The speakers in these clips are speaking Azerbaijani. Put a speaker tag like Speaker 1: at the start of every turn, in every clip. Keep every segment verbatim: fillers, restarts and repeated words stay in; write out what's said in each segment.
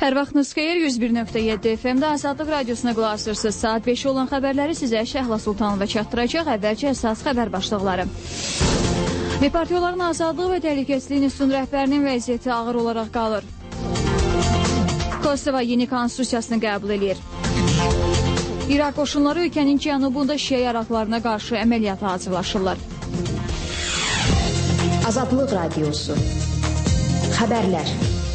Speaker 1: Hər vaxtınız xeyir, yüz bir nöqtə yeddi F M-də Azadlıq Radiosuna qulaq asırsınız. Saat beş olan xəbərləri sizə Şəhla Sultanova çatdıracaq. Əvvəlcə əsas xəbər başlıqları. Departiyoların azadlıq və təhlükəsizlik üstün rəhbərinin vəziyyəti ağır olaraq qalır. Kosova yeni konstitusiyasını qəbul edir. İraq qoşunları ölkənin cənubunda şiə yaraqlarına qarşı əməliyyata hazırlaşırlar.
Speaker 2: Azadlıq Radiosu. Xəbərlər.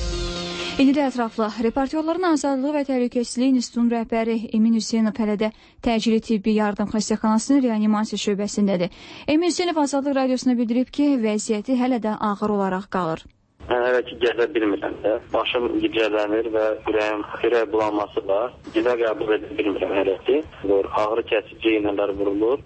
Speaker 1: İndi də ətraflı. Reportyorların azadlığı və təhlükəsizliyin üstün rəhbəri Emin Hüseynov hələ də təcili tibbi yardım xəstəxanasının reanimasiya şöbəsindədir. Emin Hüseynov Azadlıq Radiosuna bildirib ki, vəziyyəti hələ də ağır olaraq qalır.
Speaker 3: Hələ ki, gəzə bilmirəm də. Başım gicələnir və ürəyim, ürək bulanması var. Gidə qəbul edə bilmirəm hələ ki. Ağrı kəsici iynələr vurulur.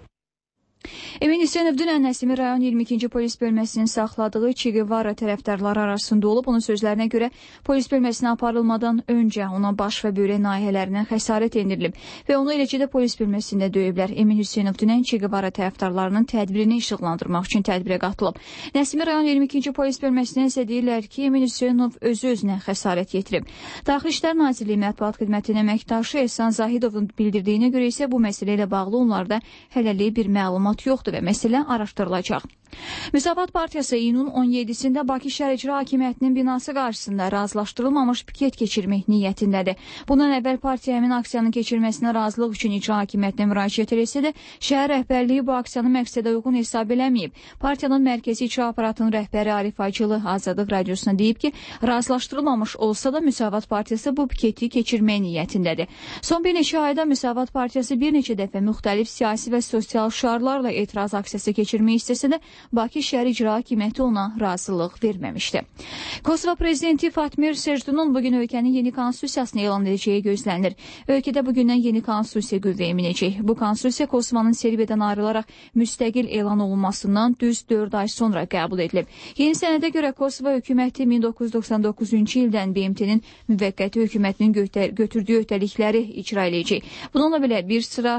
Speaker 1: Emin Hüseynov dünən Nəsimi rayon iyirmi ikinci polis bölməsinin saxladığı Che Guevara tərəfdarları arasında olub. Onun sözlərinə görə polis bölməsinə aparılmadan öncə ona baş və böyrək nahiyələrindən xəsarət endirilib və onu eləcə də polis bölməsində döyüblər. Emin Hüseynov dünən Che Guevara tərəfdarlarının tədbirini işıqlandırmaq üçün tədbirə qatılıb. Nəsimi rayon iyirmi ikinci polis bölməsinə isə deyirlər ki, Emin Hüseynov özü-özünə xəsarət yetirib. Daxili İşlər Nazirliyi Mətbuat Xidmətinin əməkdaşı Ehsan Zahidovun bildirdiyinə görə isə bu məsələ ilə bağlı onlarda hələlik bir məlumat yoxdur və məsələ araşdırılacaq. Müsavat Partiyası iyunun on yeddisində Bakı Şəhər İcra Hakimiyyətinin binası qarşısında razılaşdırılmamış piket keçirmək niyyətindədir. Bundan əvvəl partiya həmin aksiyanın keçirməsinə razılıq üçün İcra Hakimiyyətinə müraciət etsə də, şəhər rəhbərliyi bu aksiyanı məqsədə uyğun hesab eləməyib. Partiyanın mərkəzi icra aparatının rəhbəri Arif Acılı Azadlıq Radiosuna deyib ki, razılaşdırılmamış olsa da Müsavat Partiyası bu piketi keçirmək niyyətindədir. Son bir neçə ayda Müsavat Partiyası bir neçə dəfə müxtəlif siyasi və sosial şüarlarla etiraz aksiyası keçirmək istəsə də, Bakı Şəhər İcra Hakimiyyəti ona razılıq verməmişdi. Kosova prezidenti Fatmir Secdunun bugün ölkənin yeni konstitusiyasını elan edəcəyi gözlənilir. Ölkədə bugündən yeni konstitusiya qüvvəyə minəcək. Bu konstitusiya Kosovanın Serbiyadan ayrılaraq müstəqil elan olunmasından düz dörd ay sonra qəbul edilib. Yeni sənədə görə Kosova hökuməti min doqquz yüz doxsan doqquzuncu ildən B M T-nin müvəqqəti hökumətinin götürdüyü öhdəlikləri icra edəcək. Bununla belə bir sıra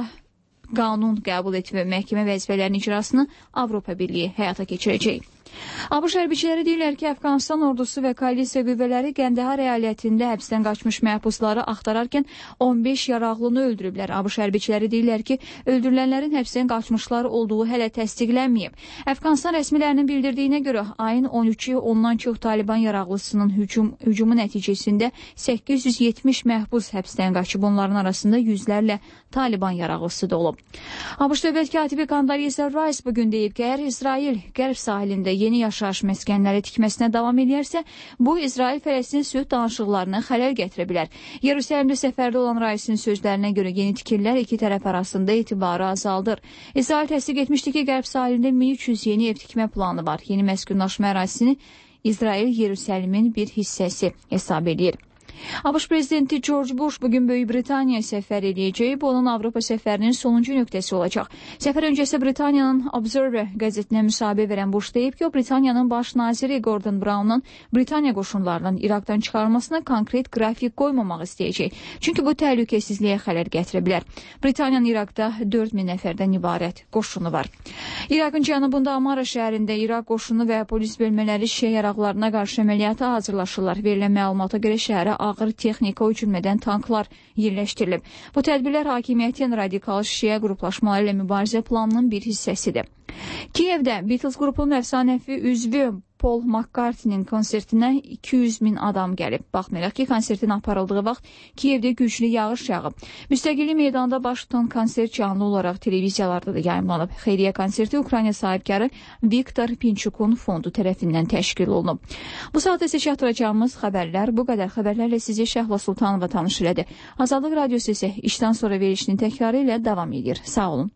Speaker 1: qanun qəbul etmə və məhkəmə vəzifələrinin icrasını Avropa Birliyi həyata keçirəcək. ABŞ hərbiçiləri deyirlər ki, Əfqanistan ordusu və koalisiya qüvvələri Qəndəhar əyalətində həbsdən qaçmış məhbusları axtararkən on beş yaraqlını öldürüblər. ABŞ hərbiçiləri deyirlər ki, öldürülənlərin həbsdən qaçmışlar olduğu hələ təsdiqlənməyib. Əfqanistan rəsmilərinin bildirdiyinə görə ayın on üçü ondan çox Taliban yaraqlısının hücum, hücumu nəticəsində səkkiz yüz yetmiş məhbus həbsdən qaçıb. Onların arasında yüzlərlə Taliban yaraqlısı da olub. ABŞ dövlət katibi Condoleezza Rice bugün deyib ki, əgər İsrail qərb sahilində yeni yaşayış məskənləri tikməsinə davam edərsə, bu İsrail-Fələstin sülh danışıqlarına xələl gətirə bilər. Yerusəlimdə səfərdə olan Raisin sözlərinə görə yeni tikililər iki tərəf arasında etibarı azaldır. İsrail təsdiq etmişdi ki, qərb sahilində min üç yüz yeni ev tikmə planı var. Yeni məskunlaşma ərazisini İsrail Yerusəlimin bir hissəsi hesab edir. ABŞ prezidenti George Bush bugün Böyük Britaniya səfər edəcək. Bu onun Avropa səfərinin sonuncu nöqtəsi olacaq. Səfər öncəsi Britaniyanın Observer qəzetinə müsahibə verən Bush deyib ki, o Britaniyanın baş naziri Gordon Brown'un Britaniya qoşunlarının İraqdan çıxarılmasına konkret qrafik qoymamaq istəyəcək. Çünki bu təhlükəsizliyə xələl gətirə bilər. Britaniyanın İraqda dörd min nəfərdən ibarət qoşunu var. İraqın cənubunda Amara şəhərində İraq qoşunu və polis bölmələri şiə yaraqlarına qarşı əməliyyata hazırlaşırlar. Verilən məlumata görə şəhərə ağır texnika, o cümlədən tanklar yerləşdirilib. Bu tədbirlər hakimiyyətin radikal şiə qruplaşmaları ilə mübarizə planının bir hissəsidir. Kiyevdə Beatles qrupunun əfsanəvi üzvü Paul McCartney'nin konsertinə iki yüz min adam gəlib. Baxmayaraq ki, konsertin aparıldığı vaxt Kiyevdə güclü yağış yağıb. Müstəqillik meydanında baş tutan konsert canlı olaraq televiziyalarda da yayımlanıb. Xeyriyyə konserti Ukrayna sahibkarı Viktor Pinchukun fondu tərəfindən təşkil olunub. Bu saatda sizə çatdıracağımız xəbərlər bu qədər. Xəbərlərlə sizi Şəhla Sultanova tanış elədi. Azadlıq Radiosu isə işdən sonra verilişinin təkrarı ilə davam edir. Sağ olun.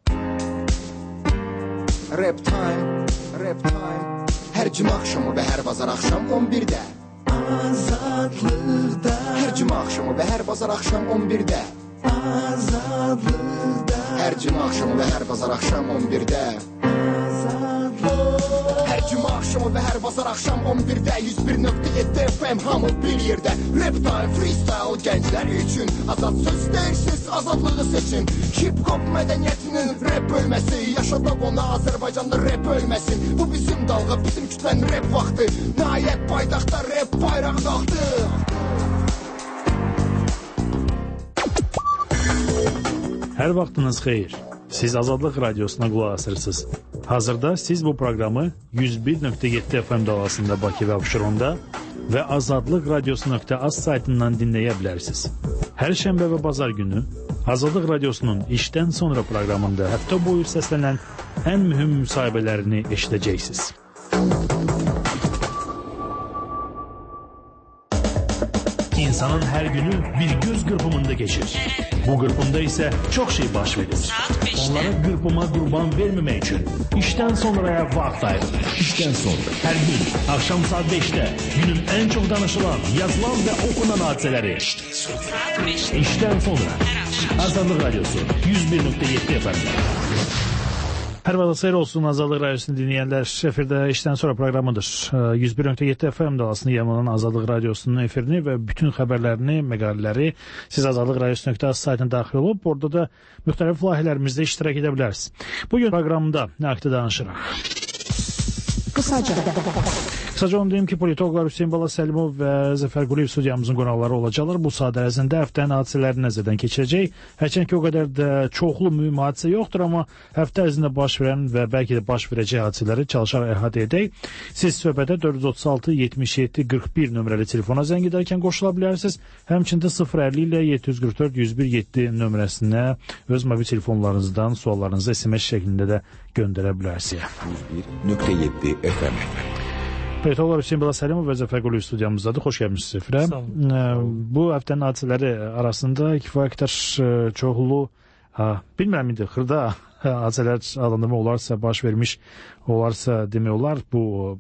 Speaker 4: Rap time, rap time. Hər cümə axşamı və hər bazar axşam on birdə Azadlıqda. Hər cümə axşamı və hər bazar axşam on birdə Azadlıqda. Hər cümə axşamı və hər bazar axşam on birdə Azadlıqda. Hər cümə axşamı və hər bazar axşam on birdə yüz bir nöqtə yeddi F M hamı bir yerdə. Rap time, freestyle gənclər üçün azad söz deyirsiz, azadlığı seçin. Hip-hop mədəniyyətinin rap bölməsi, yaşadaq ona Azərbaycanda rap ölməsin. Bu bizim dalğa, bizim kütlənin rap vaxtı. Nəhayət paytaxtda rap bayrağı qalxdı.
Speaker 5: Hər vaxtınız xeyir. Siz Azadlıq Radiosuna qulaq asırsınız. Hazırda siz bu proqramı yüz bir nöqtə yeddi F M dalğasında Bakı və Abşeronda və azadlıq radiosu nöqtə az saytından dinləyə bilərsiniz. Hər şənbə və bazar günü Azadlıq Radiosunun işdən sonra proqramında həftə boyu səslənən ən mühüm müsahibələrini eşidəcəksiniz. İnsanın hər günü bir göz qırpımında keçir. Bu qırpımda isə çox şey baş verir. Onlara qırpıma qurban verməmək üçün işdən sonraya vaxt ayırır. İşdən sonra hər gün axşam saat beşdə günün ən çox danışılan, yazılan və oxunan hadisələri. İşdən sonra Azadlıq Radiosu yüz bir nöqtə yeddi F M. Hər vaxt xeyir olsun Azadlıq Radiosunu dinləyənlər. Efirdə işdən sonra proqramıdır. yüz bir nöqtə yeddi F M dalğasını yayımlanan Azadlıq Radiosunun efirini və bütün xəbərlərini, məqalələri siz azadlıq radiosu nöqtə az saytına daxil olub, orada da müxtəlif layihələrimizdə iştirak edə bilərsiniz. Bugün proqramda nə haqqında danışırıq?
Speaker 2: Qısaca.
Speaker 5: Qısaca onu deyim ki, politologlar Hüseyin Bala Səlimov və Zəfər Quliyev studiyamızın qonaqları olacaqlar. Bu saat ərzində həftənin hadisələrini nəzərdən keçirəcək. Hərçənd ki, o qədər də çoxlu mühüm hadisə yoxdur, amma həftə ərzində baş verən və bəlkə də baş verəcək hadisələri çalışaraq əhatə edək. Siz söhbətə dörd yüz otuz altı yetmiş yeddi qırx bir nömrəli telefona zəng edərkən qoşula bilərsiniz. Həmçində sıfır əlli ilə yeddi yüz qırx dörd yüz bir yeddi nömrəsinə öz mobil telefonlarınızdan suallarınızı S M S şəklində də göndərə bilərsiniz.
Speaker 6: yüz bir nöqtə yeddi F M.
Speaker 5: Politologlar Hüseyin Bala Səlimov və Zəfər Quliyev studiyamızdadır. Xoş gəlmişsiniz efirə. Bu həftənin hadisələri arasında kifayət qədər çoxlu, bilmirəm indi xırda hadisələr adlandırma olarsa, baş vermiş olarsa demək olar. Bu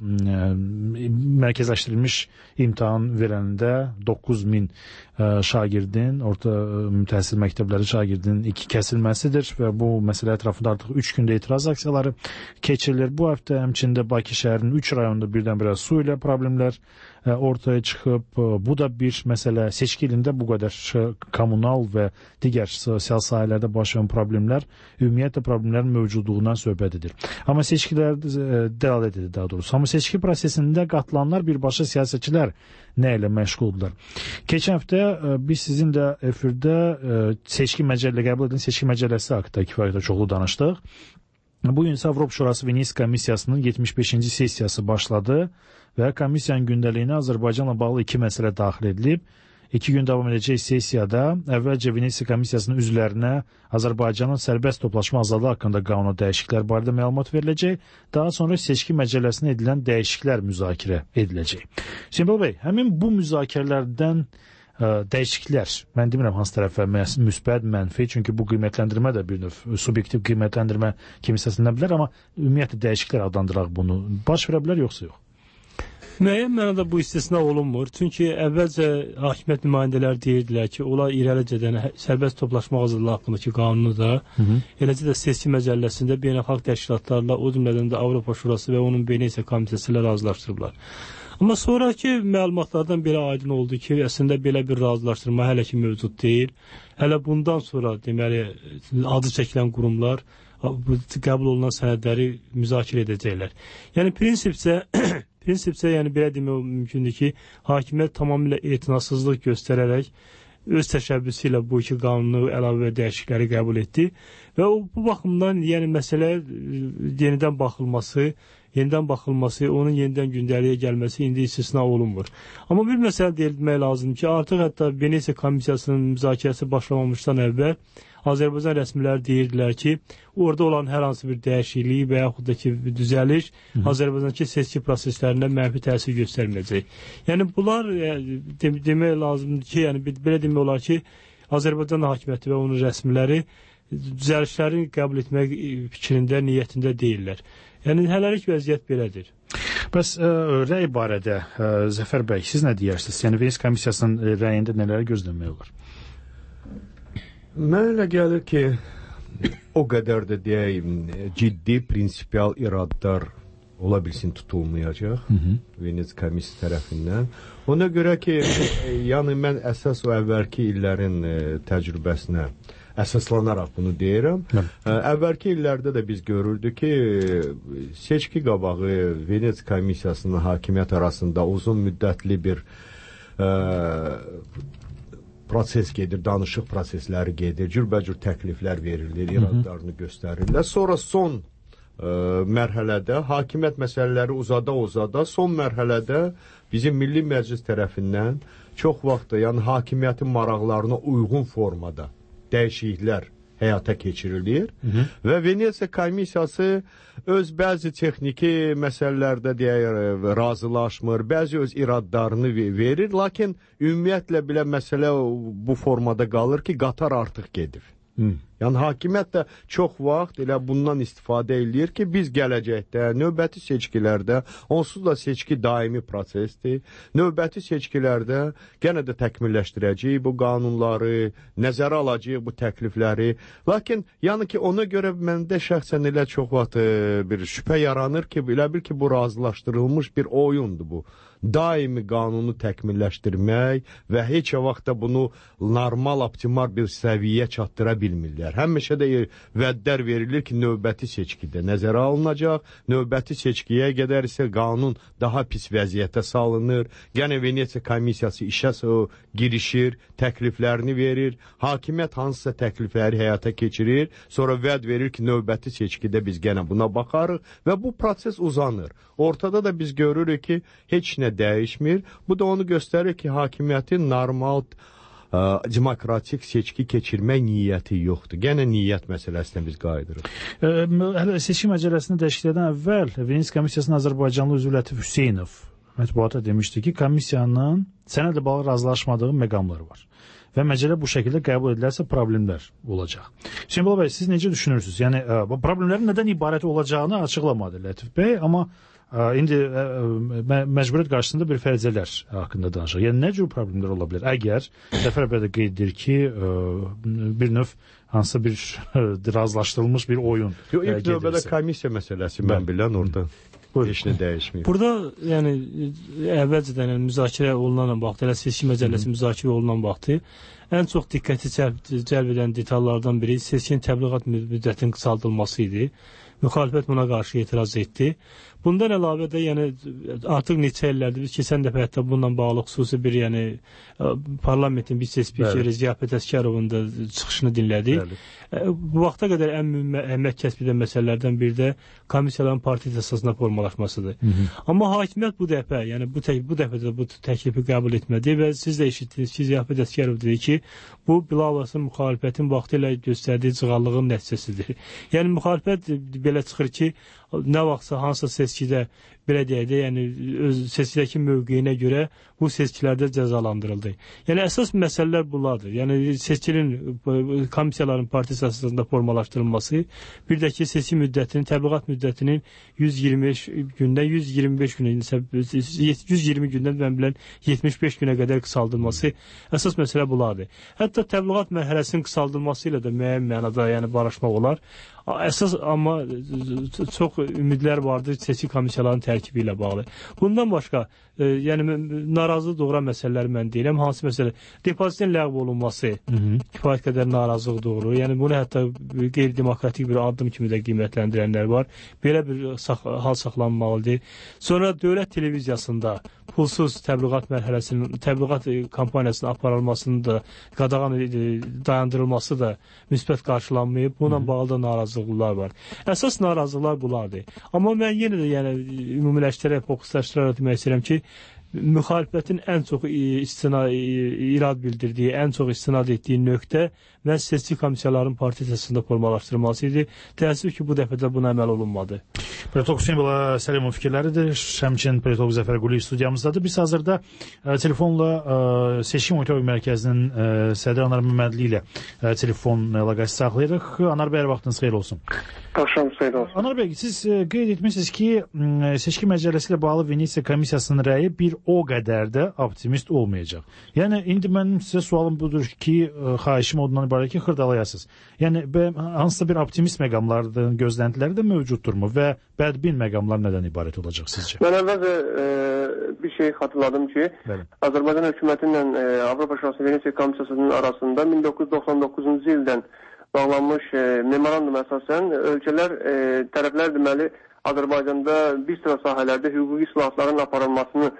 Speaker 5: mərkəzləşdirilmiş imtahan verəndə doqquz min şagirdin, orta təhsil məktəbləri şagirdinin iki kəsilməsidir və bu məsələ ətrafında artıq üç gündə etiraz aksiyaları keçirilir. Bu həftə həmçində Bakı şəhərinin üç rayonunda birdən-birə su ilə problemlər ortaya çıxıb. Bu da bir məsələ. Seçki ilində bu qədər kommunal və digər sosial sahələrdə baş verən problemlər, ümumiyyətlə problemlərin mövcudluğundan söhbət edir. Amma seçkilər dəlalət edir daha doğrusu. Amma seçki prosesində qatılanlar birbaşa siyasətçilər nə ilə məşğuldurlar. Keçən həftə biz sizin də efirdə seçki məcəllə qəbul edilən seçki məcəlləsi haqqında kifayət çoxlu danışdıq. Bugün isə Avropa Şurası Venesiya Komissiyasının yetmiş beşinci sessiyası başladı və komissiyanın gündəliyinə Azərbaycanla bağlı iki məsələ daxil edilib. İki gün davam edəcək sessiyada əvvəlcə Venesiya Komissiyasının üzvlərinə Azərbaycanın sərbəst toplaşma azadlığı haqqında qanuna dəyişikliklər barədə məlumat veriləcək. Daha sonra seçki məcəlləsində edilən dəyişikliklər müzakirə ediləcək. Hüseyin bəy, həmin bu müzakirələrdən ə, dəyişikliklər, mən demirəm hansı tərəfə müsbət, mənfi, çünki bu qiymətləndirmə də bir növ subyektiv qiymətləndirmə kimi səslənə bilər, amma ümumiyyətlə dəyişikliklər adlandıraq bunu. Baş verə bilər yoxsa yox?
Speaker 7: Müəyyən mənada bu istisna olunmur. Çünki əvvəlcə hakimiyyət nümayəndələri deyirdilər ki, onlar irəlicədən sərbəst toplaşma azadlığı haqqındakı qanunu da, hı -hı. eləcə də seçki məcəlləsində beynəlxalq təşkilatlarla, o cümlədən də Avropa Şurası və onun Venesiya Komissiyası ilə razılaşdırıblar. Amma sonraki məlumatlardan belə aydın oldu ki, əslində belə bir razılaşdırma hələ ki mövcud deyil. Hələ bundan sonra deməli adı çəkilən qurumlar qəbul olunan sənədləri müzakirə edəcəklər. Yəni prinsipcə Prinsipcə, yəni belə demək mümkündür ki, hakimiyyət tamamilə etinasızlıq göstərərək öz təşəbbüsü ilə bu iki qanunu əlavə dəyişiklikləri qəbul etdi və o, bu baxımdan yəni məsələ yenidən baxılması, yenidən baxılması, onun yenidən gündəliyə gəlməsi indi istisna olunmur. Amma bir məsələ deyilmək lazım ki, artıq hətta Venesiya Komissiyasının müzakirəsi başlamamışdan əvvəl Azərbaycan rəsmiləri deyirdilər ki, orada olan hər hansı bir dəyişiklik və yaxud da ki, düzəliş Azərbaycandakı seçki proseslərində mənfi təsir göstərməyəcək. Yəni, bunlar de demək lazımdır ki, yəni belə demək olar ki, Azərbaycan hakimiyyəti və onun rəsmiləri düzəlişləri qəbul etmək fikrində, niyyətində deyirlər. Yəni, hələlik vəziyyət belədir.
Speaker 5: Bəs ə, rəy barədə ə, Zəfər bəy, siz nə deyirsiniz? Yəni, Venesiya Komissiyasının rəyində nələri gözləmək olur?
Speaker 8: Mənə elə gəlir ki, o qədər də deyəyim, ciddi, prinsipial iradlar ola bilsin tutulmayacaq Venesiya Komissiyası tərəfindən. Ona görə ki, yəni mən əsas o əvvəlki illərin təcrübəsinə əsaslanaraq bunu deyirəm. Əvvəlki illərdə də biz görürdük ki, seçki qabağı Venesiya Komissiyasının hakimiyyət arasında uzun müddətli bir ə, proses gedir, danışıq prosesləri gedir, cürbəcür təkliflər verilir, iradlarını göstərirlər. Sonra son ə, mərhələdə hakimiyyət məsələləri uzada-uzada son mərhələdə bizim Milli Məclis tərəfindən çox vaxt, yəni hakimiyyətin maraqlarına uyğun formada dəyişikliklər həyata keçirilir hı -hı. və Venesiya komissiyası öz bəzi texniki məsələlərdə deyək, razılaşmır, bəzi öz iradlarını verir, lakin ümumiyyətlə belə məsələ bu formada qalır ki, qatar artıq gedir. Hı. Yəni hakimiyyət də çox vaxt elə bundan istifadə eləyir ki, biz gələcəkdə, növbəti seçkilərdə, onsuz da seçki daimi prosesdir, növbəti seçkilərdə yenə də təkmilləşdirəcəyik bu qanunları, nəzərə alacağıq bu təklifləri. Lakin yəni ki, ona görə məndə şəxsən elə çox vaxt bir şübhə yaranır ki, elə bil ki, bu razılaşdırılmış bir oyundur bu. Daimi qanunu təkmilləşdirmək və heç vaxt da bunu normal, optimal bir səviyyə çatdıra bilmirlər. Həmişə də vədlər verilir ki, növbəti seçkidə nəzərə alınacaq, növbəti seçkiyə qədər isə qanun daha pis vəziyyətə salınır, yəni Venesiya komissiyası işə girişir, təkliflərini verir, hakimiyyət hansısa təklifləri həyata keçirir, sonra vəd verir ki, növbəti seçkidə biz gənə buna baxarıq və bu proses uzanır. Ortada da biz görürük ki, heç nə dəyişmir. Bu da onu göstərir ki, hakimiyyətin normal ə, demokratik seçki keçirmək niyyəti yoxdur. Gənə niyyət məsələsinə biz qayıdırıq.
Speaker 5: Hələ seçki məcəlləsini dəyişiklikdən əvvəl Venesiya komissiyasının Azərbaycanlı üzvü Lətif Hüseynov mətbuata demişdi ki, komissiyanın sənədlə bağlı razılaşmadığı məqamları var. Və məcəllə bu şəkildə qəbul edilərsə problemlər olacaq. Hüseyin Bala bəy, siz necə düşünürsünüz? Yəni, ə, problemlərin nədən ibarət olacağını açıqlamadı Lətif bəy, amma ə, indi ə, mə məcburiyyət qarşısında bir fərziyyələr haqqında danışaq. Yəni, nə cür problemlər ola bilər? Əgər dəfələrlə də qeyd edir ki, ə, bir növ hansısa bir ə, razılaşdırılmış bir oyun
Speaker 8: Yox, ilk növbədə komissiya məsələsi mən bilən orada. Heç nə dəyişməyib.
Speaker 7: Burada yəni əvvəlcədən yəni, müzakirə olunan vaxt, elə seçki məcəlləsi müzakirə olunan vaxtı ən çox diqqəti cəlb, cəlb edən detallardan biri seçkin təbliğat müddətinin qısaldılması idi. Müxalifət buna qarşı etiraz etdi. Bundan əlavə də yəni artıq neçə illərdir biz keçən dəfə hətta bununla bağlı xüsusi bir yəni parlamentin vitse spikeri Ziyafət Əsgərovun da çıxışını dinlədik. Bəli. Bu vaxta qədər ən mühüm əhəmiyyət kəsb edən məsələlərdən biri də komissiyaların partiya əsasında formalaşmasıdır. Hı -hı. Amma hakimiyyət bu dəfə, yəni bu tək, bu dəfə də bu təklifi qəbul etmədi və siz də eşitdiniz ki, Ziyafət Əsgərov dedi ki, bu bilavasitə müxalifətin vaxtı ilə göstərdiyi cığallığın nəticəsidir. Yəni müxalifət belə çıxır ki, nə vaxtsa hansısa seçkidə belə deyək də, yəni öz seçkidəki mövqeyinə görə bu seçkilərdə cəzalandırıldı. Yəni əsas məsələlər bunlardır. Yəni seçkinin komissiyaların partiya əsasında formalaşdırılması, bir də ki seçki müddətinin, təbliğat müddətinin yüz iyirmi beş gündən yüz iyirmi beş günə, yüz iyirmi gündən mən bilən yetmiş beş günə qədər qısaldılması əsas məsələ bunlardır. Hətta təbliğat mərhələsinin qısaldılması ilə də müəyyən mənada yəni barışmaq olar. Əsas amma çox ümidlər vardır seçki komissiyalarının tərkibi ilə bağlı. Bundan başqa, e, yəni narazılıq doğuran məsələləri mən deyirəm. Hansı məsələ? Depozitin ləğv olunması Hı -hı. kifayət qədər narazılıq doğurur. Yəni bunu hətta qeyri-demokratik bir addım kimi də qiymətləndirənlər var. Belə bir sax hal saxlanmalıdır. Sonra dövlət televiziyasında pulsuz təbliğat mərhələsinin, təbliğat kampaniyasının aparılmasının da qadağan dayandırılması da müsbət qarşılanmayıb. Bununla bağlı da narazılıqlar var. Əsas narazılıqlar bunlardır. Amma mən yenə də yəni ümumiləşdirərək, fokuslaşdıraraq demək istəyirəm ki, müxalifətin ən çox istina, irad bildirdiyi, ən çox istinad etdiyi nöqtə məhz seçki komissiyalarının partiya əsasında formalaşdırılması idi. Təəssüf ki, bu dəfə də buna əməl olunmadı.
Speaker 5: Politolog Hüseyin Bala Səlimov fikirləridir. Həmçinin politolog Zəfər Quliyev studiyamızdadır. Biz hazırda ə, telefonla ə, seçki monitorinq mərkəzinin ə, sədri Anar Məmmədli ilə ə, telefon əlaqəsi saxlayırıq. Anar bəy, vaxtınız xeyir olsun.
Speaker 9: Axşamınız xeyir olsun.
Speaker 5: Anar bəy, siz ə, qeyd etmişsiniz ki, ə, seçki məcəlləsi ilə bağlı Venesiya komissiyasının rəyi bir o qədər də optimist olmayacaq. Yəni indi mənim sizə sualım budur ki, ə, xahişim ondan ibarət ki, xırdalayasınız. Yəni hansısa bir optimist məqamlardan gözləntiləri də mövcuddurmu və bədbin məqamlar nədən ibarət olacaq sizcə?
Speaker 9: Mən əvvəlcə e, bir şey xatırladım ki, Bəli. Azərbaycan hökuməti ilə e, Avropa Şurası Venesiya komissiyasının arasında min doqquz yüz doxsan doqquzuncu ildən bağlanmış e, memorandum əsasən ölkələr, e, tərəflər deməli Azərbaycanda bir sıra sahələrdə hüquqi islahatların aparılmasını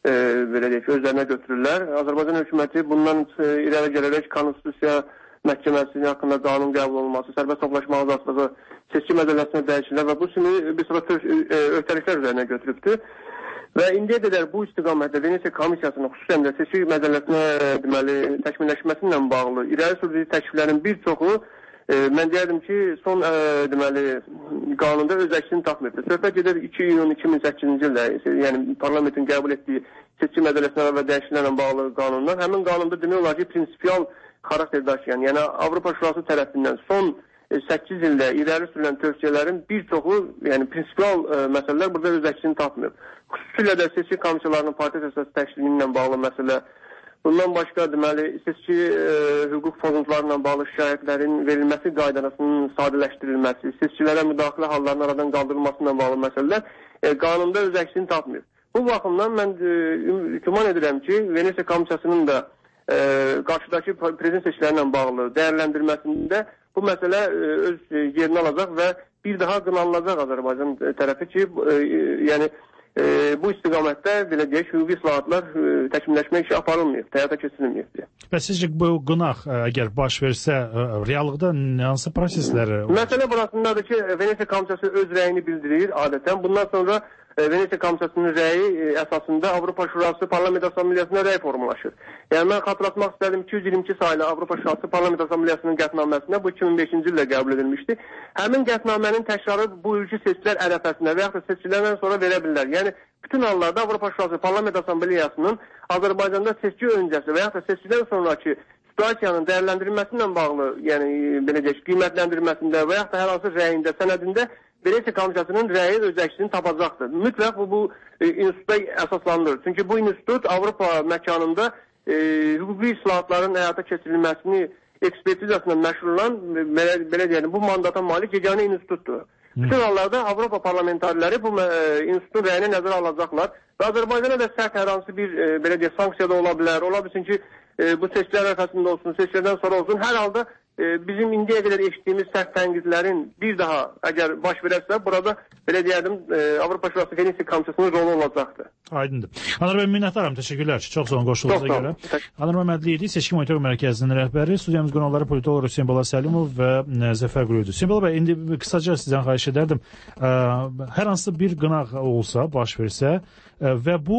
Speaker 9: e, belə deyək, özlərinə götürürlər. Azərbaycan hökuməti bundan e, irəli gələrək Konstitusiya Məhkəməsinin haqqında qanun qəbul olunması, sərbəst toplaşma azadlığı, seçki məcəlləsinə dəyişikliklər və bu kimi bir sıra öhdəliklər üzərinə götürübdür. Və indiyə qədər bu istiqamətdə Venesiya Komissiyasının xüsusən də seçki məcəlləsinə deməli təkmilləşməsi ilə bağlı irəli sürdüyü təkliflərin bir çoxu e, mən deyərdim ki, son e, deməli qanunda öz əksini tapmırdı. Söhbət gedir iki iyun iki min səkkizinci ildə, yəni parlamentin qəbul etdiyi seçki məcəlləsinə və dəyişikliklərlə bağlı qanundan, həmin qanunda demək olar ki, prinsipial xarakter daşıyan, yəni Avropa Şurası tərəfindən son səkkiz ildə irəli sürülən tövsiyələrin bir çoxu, yəni prinsipial e, məsələlər burada öz əksini tapmır. Xüsusilə də seçki komissiyalarının partiya əsası təşkili ilə bağlı məsələ. Bundan başqa deməli seçki e, hüquq pozuntularına bağlı şikayətlərin verilməsi qaydasının sadələşdirilməsi, seçkilərə müdaxilə hallarının aradan qaldırılması ilə bağlı məsələlər e, qanunda öz əksini tapmır. Bu baxımdan mən e, güman edirəm ki, Venesiya Komissiyasının da e, qarşıdakı prezident seçkiləri ilə bağlı dəyərləndirməsində bu məsələ e, öz yerini alacaq və bir daha qınanılacaq Azərbaycan tərəfi ki, e, yəni e, bu istiqamətdə belə deyək, hüquqi islahatlar e, təkmilləşmək işi aparılmayıb, həyata keçirilməyib.
Speaker 5: Və sizcə bu qınaq əgər baş versə, reallıqda hansı prosesləri?
Speaker 9: Məsələ burasındadır ki, Venesiya Komissiyası öz rəyini bildirir adətən. Bundan sonra Venesiya Komissiyasının rəyi əsasında Avropa Şurası Parlament Assambleyasına rəy formalaşır. Yəni mən xatırlatmaq istədim, iki yüz iyirmi iki saylı Avropa Şurası Parlament Assambleyasının qətnaməsində bu iki min beşinci ildə qəbul edilmişdi. Həmin qətnamənin təkrarı bu ilki seçkilər ərəfəsində və yaxud da seçkilərdən sonra verə bilirlər. Yəni bütün hallarda Avropa Şurası Parlament Assambleyasının Azərbaycanda seçki öncəsi və yaxud da seçkidən sonraki situasiyanın dəyərləndirilməsi ilə bağlı, yəni belə deyək, qiymətləndirilməsində və yaxud da hər hansı rəyində, sənədində Venesiya Komissiyasının rəyi öz əksini tapacaqdır. Mütləq bu, bu e, institutda əsaslanılır. Çünki bu institut Avropa məkanında e, hüquqi islahatların həyata keçirilməsini ekspertizasından məşğul olan, belə, belə deyək, bu mandata malik yeganə institutdur. Bütün hallarda Avropa parlamentarları bu e, institutun rəyini nəzərə alacaqlar və Azərbaycana da sərt hər hansı bir e, belə deyək, sanksiya da ola bilər. Ola bilsin ki, e, bu seçkilər ərəfəsində olsun, seçkilərdən sonra olsun. Hər halda e, bizim indiyə qədər eşitdiyimiz sərt tənqidlərin bir daha əgər baş verərsə, burada belə deyərdim, e, Avropa Şurası Venesiya Komissiyasının rolu olacaqdır.
Speaker 5: Aydındır. Anar bəy, minnətdaram, təşəkkürlər. Çox sağ olun qoşulduğunuza görə. Anar Məmmədli idi, Seçki Monitorinq Mərkəzinin rəhbəri, studiyamız qonaqları politolog Hüseyn Bala Səlimov və Zəfər Quruydu. Hüseyn Bala bəy, indi qısaca sizdən xahiş edərdim. Hər hansı bir qınaq olsa, baş versə və bu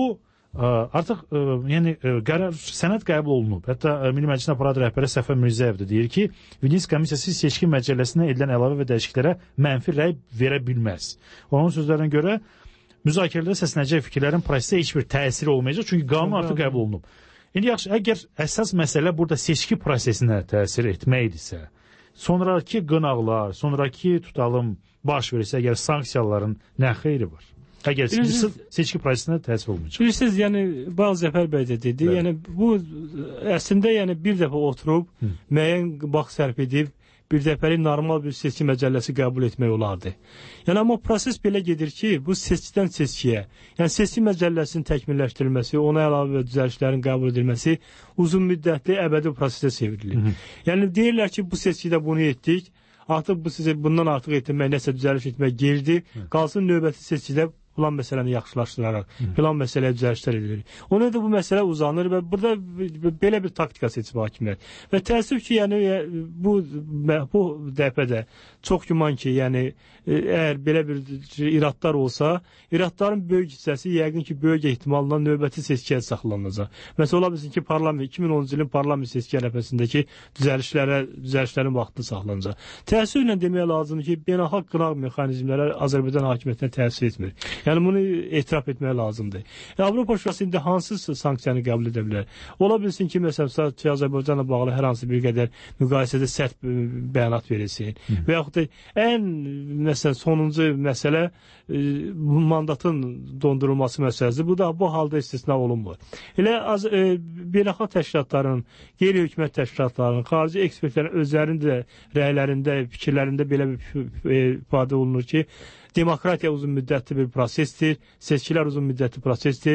Speaker 5: artıq yəni qərar sənəd qəbul olunub. Hətta Milli Məclisin aparat rəhbəri Səfər Mirzəyev də deyir ki, Venesiya Komissiyası seçki məcəlləsinə edilən əlavə və dəyişikliklərə mənfi rəy verə bilməz. Onun sözlərinə görə müzakirələrdə səslənəcək fikirlərin prosesə heç bir təsiri olmayacaq, çünki qanun artıq qəbul olunub. İndi yaxşı, əgər əsas məsələ burada seçki prosesinə təsir etməkdirsə, sonraki qınaqlar, sonraki tutalım baş verirsə, əgər sanksiyaların nə xeyri var? Əgər seçki prosesinə təsir olmayacaq.
Speaker 7: Bilirsiniz, yəni Bağ Zəfər bəy də dedi, yəni bu əslində yəni bir dəfə oturub, Hı. müəyyən vaxt sərf edib, bir dəfəlik normal bir seçki məcəlləsi qəbul etmək olardı. Yəni amma proses belə gedir ki, bu seçkidən seçkiyə, yəni seçki məcəlləsinin təkmilləşdirilməsi, ona əlavə və düzəlişlərin qəbul edilməsi uzun müddətli əbədi prosesə çevrilir. Hı -hı. Yəni deyirlər ki, bu seçkidə bunu etdik, artıq bu sizə bundan artıq etmək, nəsə düzəliş etmək geridir, qalsın növbəti seçkidə filan məsələni yaxşılaşdıraraq, filan məsələyə düzəlişlər edilir. Ona da bu məsələ uzanır və burada belə bir taktika seçimi hakimiyyət. Və təəssüf ki, yəni bu bu dəfədə çox güman ki, yəni əgər belə bir iradlar olsa, iradların böyük hissəsi yəqin ki, böyük ehtimalla növbəti seçkiyə saxlanılacaq. Məsələn, ola bilsin ki, parlament iki min onuncu ilin parlament seçki ərəfəsindəki düzəlişlərə, düzəlişlərin vaxtı saxlanacaq. Təəssüflə demək lazımdır ki, beynəlxalq qınaq mexanizmləri Azərbaycan hakimiyyətinə təsir etmir. Yəni bunu etiraf etmək lazımdır. Yəni, Avropa Şurası indi hansı sanksiyanı qəbul edə bilər? Ola bilsin ki, məsələn, Azərbaycanla bağlı hər hansı bir qədər müqayisədə sərt bəyanat verilsin. Hı. Və yaxud da ən məsələn, sonuncu məsələ e, mandatın dondurulması məsələsidir. Bu da bu halda istisna olunmur. Elə az, e, beynəlxalq təşkilatların, qeyri-hökumət təşkilatlarının, xarici ekspertlərin özlərinin də rəylərində, fikirlərində belə bir e, ifadə olunur ki, demokratiya uzun müddətli bir prosesdir, seçkilər uzun müddətli prosesdir.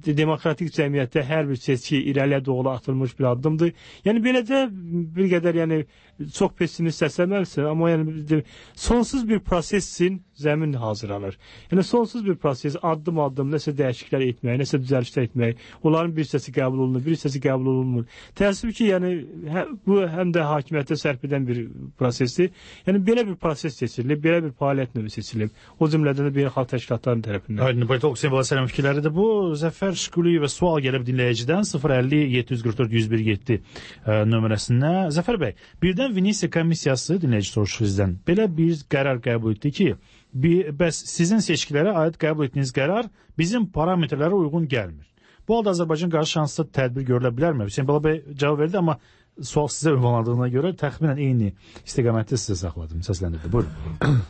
Speaker 7: demokratik cəmiyyətdə hər bir seçki irəliyə doğru atılmış bir addımdır. Yəni beləcə bir qədər yəni çox pessimist səsləməlsin, amma yəni sonsuz bir proses üçün zəmin hazırlanır. Yəni sonsuz bir proses, addım-addım nəsə dəyişikliklər etmək, nəsə düzəlişlər etmək, onların bir hissəsi qəbul olunur, bir hissəsi qəbul olunmur. Təəssüf ki, yəni hə, bu həm də hakimiyyətə sərf edən bir prosesdir. Yəni belə bir proses seçilib, belə bir fəaliyyət növü seçilib. O cümlədən də beynəlxalq təşkilatların tərəfindən.
Speaker 5: Aydın Politik Sembola Sələm fikirləridir. Bu Zəfər Şükuliyev və sual gəlib dinləyicidən sıfır əlli yeddi yüz qırx dörd yüz bir yeddi nömrəsinə. Zəfər bəy, birdən Venesiya komissiyası dinləyici soruşur sizdən. Belə bir qərar qəbul etdi ki, bir, bəs sizin seçkilərə aid qəbul etdiyiniz qərar bizim parametrlərə uyğun gəlmir. Bu halda Azərbaycan qarşı hansısa tədbir görülə bilərmi? Hüseyn Bala bəy cavab verdi, amma sual sizə ünvanladığına görə təxminən eyni istiqamətdə sizə saxladım, səsləndirdi. Buyurun.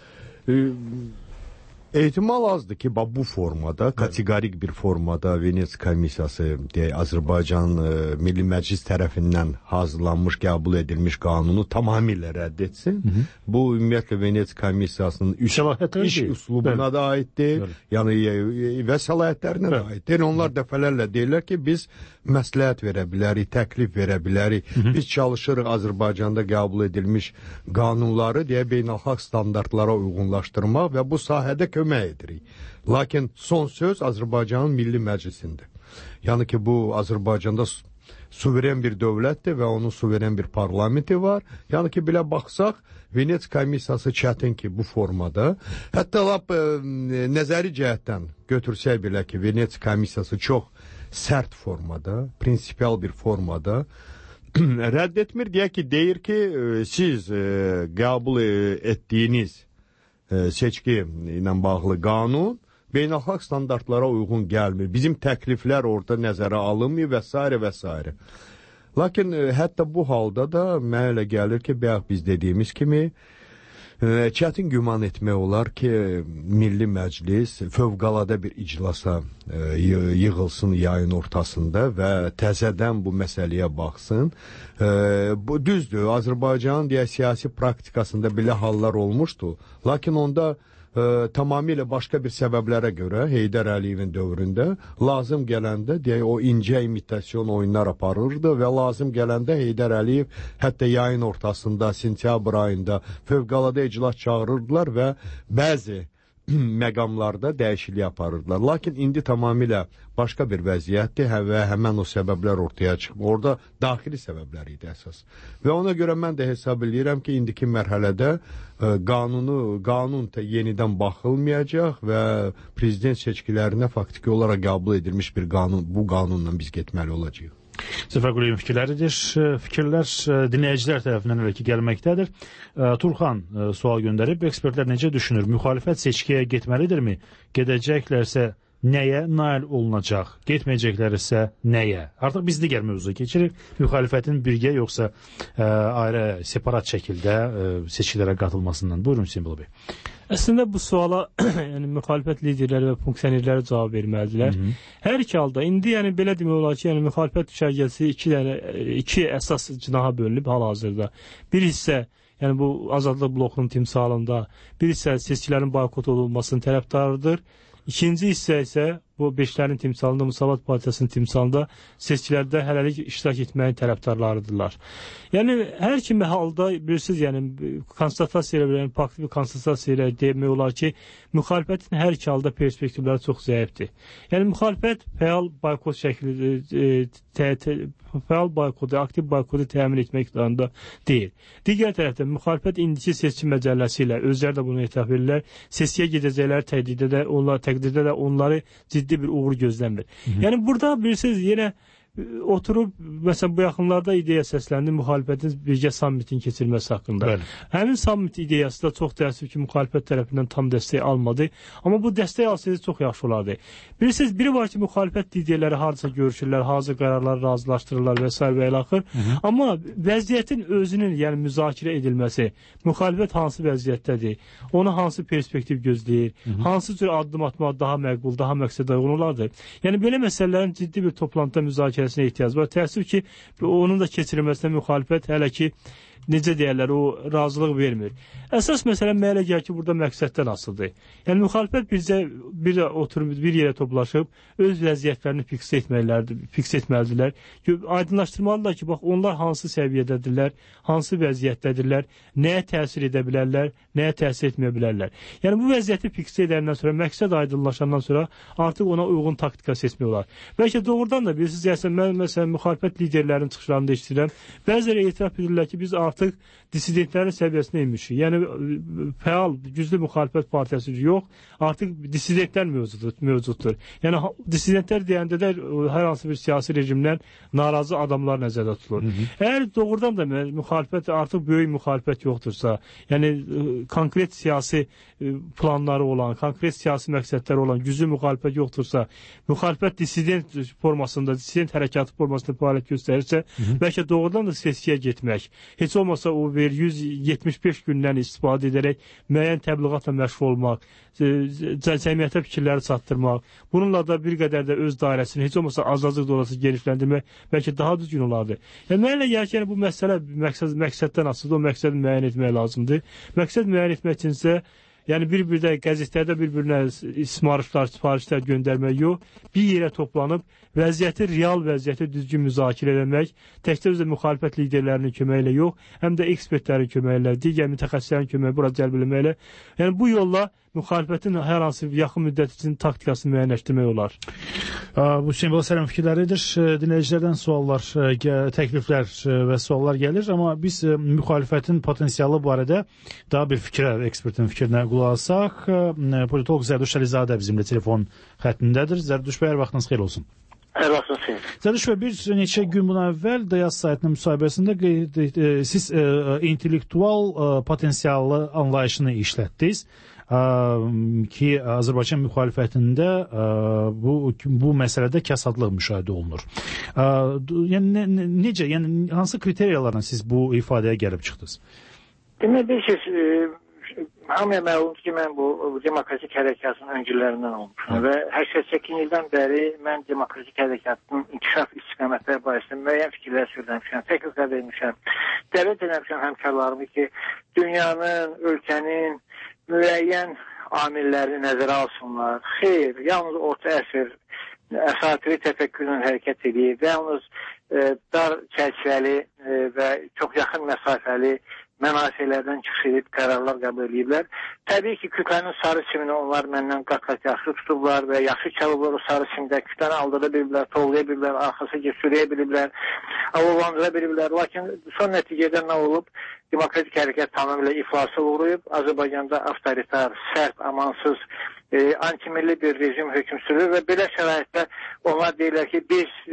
Speaker 8: Ehtimal azdır ki, bu formada, kategorik bir formada Venesiya komissiyası deyək, Azərbaycan e, Milli Məclis tərəfindən hazırlanmış, qəbul edilmiş qanunu tamamilə rədd etsin. Hı -hı. Bu ümumiyyətlə Venesiya komissiyasının iş, iş üslubuna Bəli. da aiddir, Bəli. yəni e, və səlahiyyətlərinə də aiddir. Onlar dəfələrlə deyirlər ki, biz məsləhət verə bilərik, təklif verə bilərik. Hı -hı. Biz çalışırıq Azərbaycanda qəbul edilmiş qanunları deyə beynəlxalq standartlara uyğunlaşdırmaq və bu sahədə kömək edirik. Lakin son söz Azərbaycanın Milli Məclisində. Yəni ki, bu Azərbaycanda suveren bir dövlətdir və onun suveren bir parlamenti var. Yəni ki, belə baxsaq, Venesiya komissiyası çətin ki, bu formada. Hətta lap e, nəzəri cəhətdən götürsək belə ki, Venesiya komissiyası çox sərt formada, prinsipial bir formada rədd etmir. Deyək ki, deyir ki, e, siz e, qəbul etdiyiniz seçki ilə bağlı qanun beynəlxalq standartlara uyğun gəlmir. Bizim təkliflər orada nəzərə alınmır və s. və s. Lakin hətta bu halda da mənə elə gəlir ki, bayaq biz dediyimiz kimi çətin güman etmək olar ki, Milli Məclis fövqəladə bir iclasa yığılsın yayın ortasında və təzədən bu məsələyə baxsın. Bu düzdür, Azərbaycanın deyək, siyasi praktikasında belə hallar olmuşdu. Lakin onda e, tamamilə başqa bir səbəblərə görə Heydər Əliyevin dövründə lazım gələndə deyək, o incə imitasyon oyunlar aparırdı və lazım gələndə Heydər Əliyev hətta yayın ortasında, sentyabr ayında fövqəladə iclas çağırırdılar və bəzi məqamlarda dəyişiklik aparırdılar. Lakin indi tamamilə başqa bir vəziyyətdir və həmən o səbəblər ortaya çıxıb. Orada daxili səbəblər idi əsas. Və ona görə mən də hesab edirəm ki, indiki mərhələdə ə, qanunu, qanun yenidən baxılmayacaq və prezident seçkilərinə faktiki olaraq qəbul edilmiş bir qanun, bu qanunla biz getməli olacağıq.
Speaker 5: Zəfər Quliyevin fikirləridir. Fikirlər dinləyicilər tərəfindən elə ki gəlməkdədir. Turxan sual göndərib, ekspertlər necə düşünür? Müxalifət seçkiyə getməlidirmi? Gedəcəklərsə nəyə nail olunacaq? Getməyəcəklərsə nəyə? Artıq biz digər mövzuya keçirik. Müxalifətin birgə yoxsa ə, ayrı, separat şəkildə ə, seçkilərə qatılmasından. Buyurun Hüseyn Bala bəy.
Speaker 7: Əslində bu suala yəni müxalifət liderləri və funksionerləri cavab verməlidirlər. Hı -hı. Hər iki halda indi yəni belə demək olar ki, yəni müxalifət düşərgəsi iki dənə iki əsas cinaha bölünüb hal-hazırda. Bir hissə yəni bu Azadlıq blokunun timsalında, bir hissə seçkilərin boykot olunmasının tərəfdarıdır. İkinci hissə isə bu beşlərin timsalında, Müsavat Partiyasının timsalında seçkilərdə hələlik iştirak etməyin tərəfdarlarıdırlar. Yəni hər kimi halda bilirsiniz, yəni konstatasiya ilə, yəni faktiki konstatasiya ilə demək olar ki, müxalifətin hər iki halda perspektivləri çox zəifdir. Yəni müxalifət fəal boykot şəkli e, te, te, fəal boykotu, aktiv boykotu təmin etmək iqtidarında deyil. Digər tərəfdən müxalifət indiki seçki məcəlləsi ilə özləri də bunu etiraf edirlər. Seçkiyə gedəcəkləri təqdirdə də onlar təqdirdə də onları ciddi bir uğur gözləmir. Hı -hı. Yəni burada bilirsiniz yenə oturub məsələn bu yaxınlarda ideya səsləndi müxalifətin birgə sammitin keçirilməsi haqqında. Bəli. Həmin sammit ideyası da çox təəssüf ki, müxalifət tərəfindən tam dəstək almadı. Amma bu dəstək alsaydı çox yaxşı olardı. Bilirsiniz, biri var ki, müxalifət liderləri harca görüşürlər, hazır qərarları razılaşdırırlar və s. və ilə axır. Amma vəziyyətin özünün, yəni müzakirə edilməsi, müxalifət hansı vəziyyətdədir, onu hansı perspektiv gözləyir, Hı -hı. hansı cür addım atmaq daha məqbul, daha məqsədə uyğun olardı. Yəni belə məsələlərin ciddi bir toplantıda müzakirə ehtiyac var. Təəssüf ki, onun da keçirilməsinə müxalifət hələ ki necə deyərlər, o razılıq vermir. Əsas məsələ mənə elə gəlir ki, burada məqsəddən asılıdır. Yəni müxalifət bircə bir oturub bir yerə toplaşıb öz vəziyyətlərini fiks etməlidirlər, fiks etməlidirlər. Aydınlaşdırmalıdırlar ki, bax onlar hansı səviyyədədirlər, hansı vəziyyətdədirlər, nəyə təsir edə bilərlər, nəyə təsir etməyə bilərlər. Yəni bu vəziyyəti fiks edəndən sonra, məqsəd aydınlaşandan sonra artıq ona uyğun taktika seçmək olar. Bəlkə doğrudan da bilirsiniz, yəni mən məsələn müxalifət liderlərinin çıxışlarını da eşidirəm. Bəziləri etiraf edirlər ki, biz artıq dissidentlərin səviyyəsinə inmişik. Yəni fəal, güclü müxalifət partiyası yox, artıq dissidentlər mövcuddur. mövcuddur. Yəni dissidentlər deyəndə də hər hansı bir siyasi rejimdən narazı adamlar nəzərdə tutulur. Hı -hı. Əgər doğrudan da müxalifət artıq böyük müxalifət yoxdursa, yəni konkret siyasi planları olan, konkret siyasi məqsədləri olan güclü müxalifət yoxdursa, müxalifət dissident formasında, dissident hərəkatı formasında fəaliyyət göstərirsə, Hı -hı. bəlkə doğrudan da seçkiyə getmək, heç olmasa o ver yüz yetmiş beş gündən istifadə edərək müəyyən təbliğatla məşğul olmaq, cəmiyyətə fikirləri çatdırmaq, bununla da bir qədər də öz dairəsini heç olmasa az-azlıq da olası genişləndirmək bəlkə daha düzgün olardı. Yəni mənə elə gəlir ki, yəni, bu məsələ məqsəd, məqsəddən asılıdır, o məqsədi müəyyən etmək lazımdır. Məqsəd müəyyən etmək üçünsə, yəni bir-birdə qəzetlərdə bir-birinə ismarışlar, sifarişlər göndərmək yox, bir yerə toplanıb vəziyyəti, real vəziyyəti düzgün müzakirə etmək, təkcə özü müxalifət liderlərinin köməyi ilə yox, həm də ekspertlərin köməyi ilə, digər mütəxəssislərin köməyi bura cəlb etməklə. Yəni bu yolla müxalifətin hər hansı yaxın müddət üçün taktikasını müəyyənləşdirmək olar.
Speaker 5: Bu Hüseyn Bəlasərəm fikirləridir. Dinləyicilərdən suallar, təkliflər və suallar gəlir, amma biz müxalifətin potensialı barədə daha bir fikrə, ekspertin fikrinə qulaq asaq. Politolog Zərduş Əlizadə bizimlə telefon xəttindədir. Zərduş bəy, hər vaxtınız xeyir olsun.
Speaker 10: Hər vaxtınız xeyir.
Speaker 5: Zərduş bəy, bir neçə gün buna əvvəl Dayaz saytının müsahibəsində siz intellektual potensiallı anlayışını işlətdiniz ki, Azərbaycan müxalifətində bu, bu məsələdə kəsadlıq müşahidə olunur. Yəni, ne, necə, yəni, hansı kriteriyalarla siz bu ifadəyə gəlib çıxdınız?
Speaker 10: Demək, bilirsiniz, e, hamıya məlumdur ki, mən bu demokratik hərəkatın öncülərindən olmuşum və səksən səkizinci ildən bəri mən demokratik hərəkatın inkişaf istiqamətləri barəsində müəyyən fikirlər söyləmişəm, təkliflər vermişəm, dəvət etmişəm həmkarlarımı ki, dünyanın, ölkənin müəyyən amilləri nəzərə alsınlar. Xeyr, yalnız orta əsr əsatiri təfəkkürlə hərəkət edir və yalnız e, dar çərçivəli e, və çox yaxın məsafəli mənafelərdən çıxış edib qərarlar qəbul ediblər. Təbii ki, kütlənin sarı simini onlar məndən qat-qat yaxşı tutublar və yaxşı çalıblar o sarı simdə. Kütləni aldırda biliblər, toğlaya biliblər, arxası sürüyə biliblər, alovlandıra biliblər. Lakin son nəticədə nə olub? Demokratik hərəkət tamamilə iflasa uğrayıb. Azərbaycanda avtoritar, sərt, amansız, e, antimilli bir rejim hökm sürür və belə şəraitdə onlar deyirlər ki, biz e,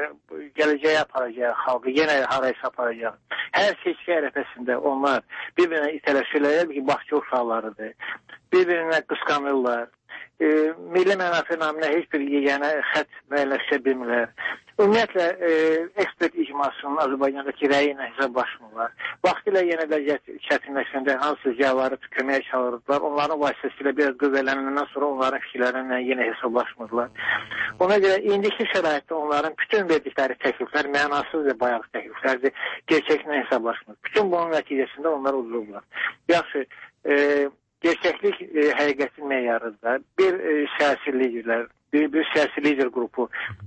Speaker 10: gələcəyə aparacaq xalqı, yenə haraysa aparacaq. Hər seçki ərəfəsində onlar bir-birinə itələşirlər ki, baxçı uşaqlarıdır, bir-birinə qısqanırlar, e, milli mənafe naminə heç bir yeganə xət müəyyənləşə bilmirlər. Ümumiyyətlə, e, ekspert icmasının Azərbaycandakı rəyi ilə hesablaşmırlar. Vaxtilə yenə vəziyyət çətinləşəndə hansı ziyaları köməyə çağırırdılar. Onların vasitəsilə biraz qüvvələnəndən sonra onların fikirlərinə yenə hesablaşmırlar. Ona görə indiki şəraitdə onların bütün verdikləri təkliflər mənasız və bayaq təkliflərdir, gerçəklə hesablaşmır. Bütün bunun nəticəsində onlar uzurlar. Yaxşı, e, gerçəklik e, həqiqətin meyarıdır. Bir e, siyasi liderlər, bir, bir siyasi lider qrupu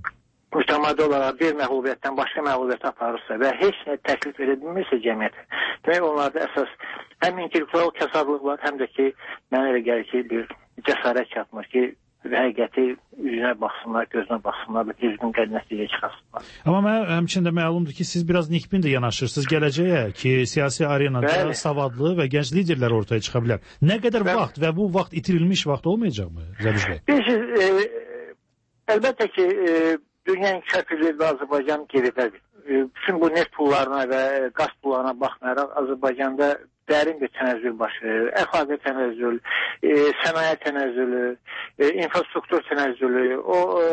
Speaker 10: mütəmadi olaraq bir məğlubiyyətdən başqa məğlubiyyətə aparırsa və heç nə təklif edilmirsə cəmiyyətə, demək onlarda əsas həm intellektual kəsadlıq var, həm də ki, mənə elə gəlir ki, bir cəsarət çatmır ki, həqiqəti üzünə baxsınlar, gözünə baxsınlar və düzgün nəticəyə çıxarsınlar.
Speaker 5: Amma mən həmçinin də məlumdur ki, siz biraz nikbin də yanaşırsınız gələcəyə ki, siyasi arenada Bəli. savadlı və gənc liderlər ortaya çıxa bilər. Nə qədər Bəli. vaxt və bu vaxt itirilmiş vaxt olmayacaqmı Zərduş bəy?
Speaker 10: Bilirsiniz, e, əlbəttə ki, e, dünya inkişaf edir və Azərbaycan geridədir. E, bütün bu neft pullarına və qaz pullarına baxmayaraq Azərbaycanda dərin bir tənəzzül baş verir. Əxlaqi tənəzzül, e, sənaye tənəzzülü, e, infrastruktur tənəzzülü, o e,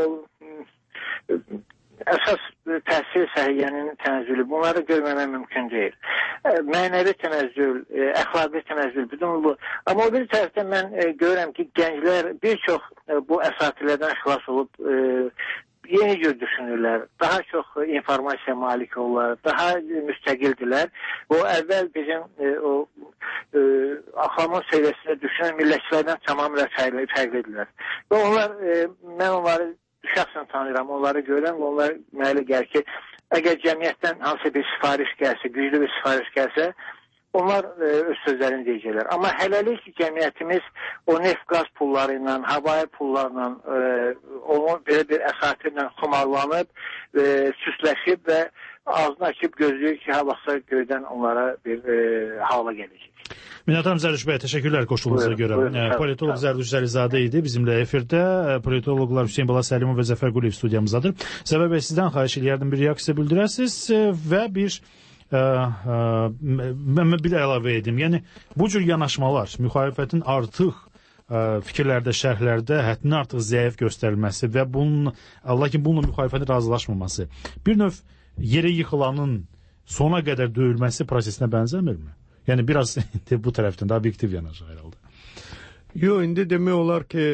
Speaker 10: əsas təhsil səhiyyənin tənəzzülü, bunları görməmək mümkün deyil. E, mənəvi tənəzzül, e, əxlaqi tənəzzül, bütün bu. Amma o bir tərəfdən mən e, görürəm ki, gənclər bir çox e, bu əsatirlərdən xilas olub e, yeni cür düşünürlər, daha çox informasiya malik olurlar, daha müstəqildirlər. O əvvəl bizim e, o e, axamın seviyesində düşünən millətçilərdən tamamilə fərqli, fərqlidirlər. Və onlar, e, mən onları şəxsən tanıyıram, onları görürəm, onlar mənə gəlir ki, əgər cəmiyyətdən hansı bir sifariş gəlsə, güclü bir sifariş gəlsə, onlar e, öz sözlərini deyəcəklər. Amma hələlik cəmiyyətimiz o neft qaz pulları ilə, havayı pullarla, e, onun belə bir əsatirlə xumarlanıb, e, süsləşib və ağzını açıb gözləyir ki, havası göydən onlara bir e, hala gələcək.
Speaker 5: Minnətdaram Zərruş bəy, təşəkkürlər qoşulduğunuza görə. Buyurun, politolog Zərruş Zəlizadə idi bizimlə efirdə. Politologlar Hüseyn Bala Səlimov və Zəfər Quliyev studiyamızdadır. Zəfər bəy, sizdən xahiş edirdim bir reaksiya bildirəsiniz və bir Ə, ə, mən bir əlavə edim. Yəni bu cür yanaşmalar, müxalifətin artıq ə, fikirlərdə, şərhlərdə həddini artıq zəif göstərilməsi və bunun, Allah ki, bununla müxalifətin razılaşmaması bir növ yerə yıxılanın sona qədər döyülməsi prosesinə bənzəmirmi? Yəni biraz bu tərəfdən də obyektiv yanaşır herhalde.
Speaker 8: Yox, indi demək olar ki,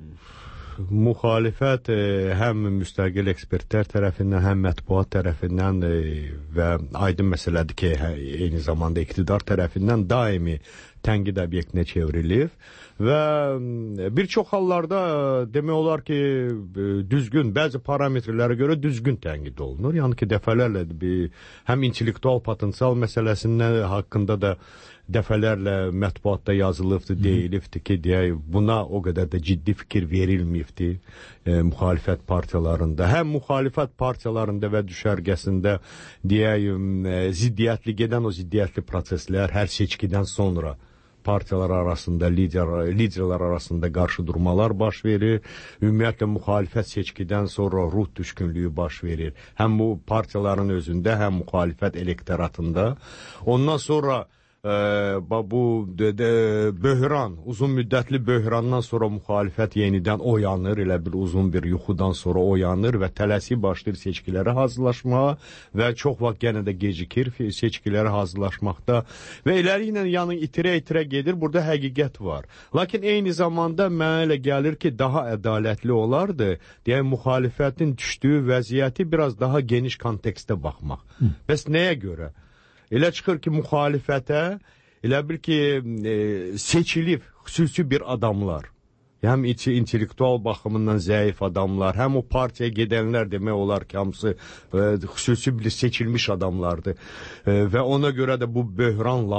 Speaker 8: müxalifət e, həm müstəqil ekspertlər tərəfindən, həm mətbuat tərəfindən e, və aydın məsələdir ki, hə, eyni zamanda iqtidar tərəfindən daimi tənqid obyektinə çevrilib və bir çox hallarda demək olar ki, düzgün, bəzi parametrlərə görə düzgün tənqid olunur. Yəni ki, dəfələrlə bir, həm intellektual potensial məsələsindən haqqında da dəfələrlə mətbuatda yazılıbdır, deyilibdir ki, deyək, buna o qədər də ciddi fikir verilməyibdir e, müxalifət partiyalarında. Həm müxalifət partiyalarında və düşərgəsində deyək, e, ziddiyyətli gedən o ziddiyyətli proseslər hər seçkidən sonra partiyalar arasında, lider, liderlər arasında qarşı durmalar baş verir. Ümumiyyətlə, müxalifət seçkidən sonra ruh düşkünlüyü baş verir. Həm bu partiyaların özündə, həm müxalifət elektoratında. Ondan sonra Ee, bu de, de, böhran, uzun müddətli böhrandan sonra müxalifət yenidən oyanır, elə bir uzun bir yuxudan sonra oyanır və tələsik başlayır seçkilərə hazırlaşmağa və çox vaxt yenə də gecikir seçkilərə hazırlaşmaqda və eləri ilə yəni itirə-itirə gedir. Burada həqiqət var. Lakin eyni zamanda mənə elə gəlir ki, daha ədalətli olardı, deyək, müxalifətin düşdüyü vəziyyəti biraz daha geniş kontekstdə baxmaq. Hı. Bəs nəyə görə? Elə çıxır ki, müxalifətə elə bir ki, e, seçilib xüsusi bir adamlar, həm içi intellektual baxımından zəif adamlar, həm o partiyaya gedənlər demək olar ki, hamısı e, xüsusi bir seçilmiş adamlardır. E, və ona görə də bu böhran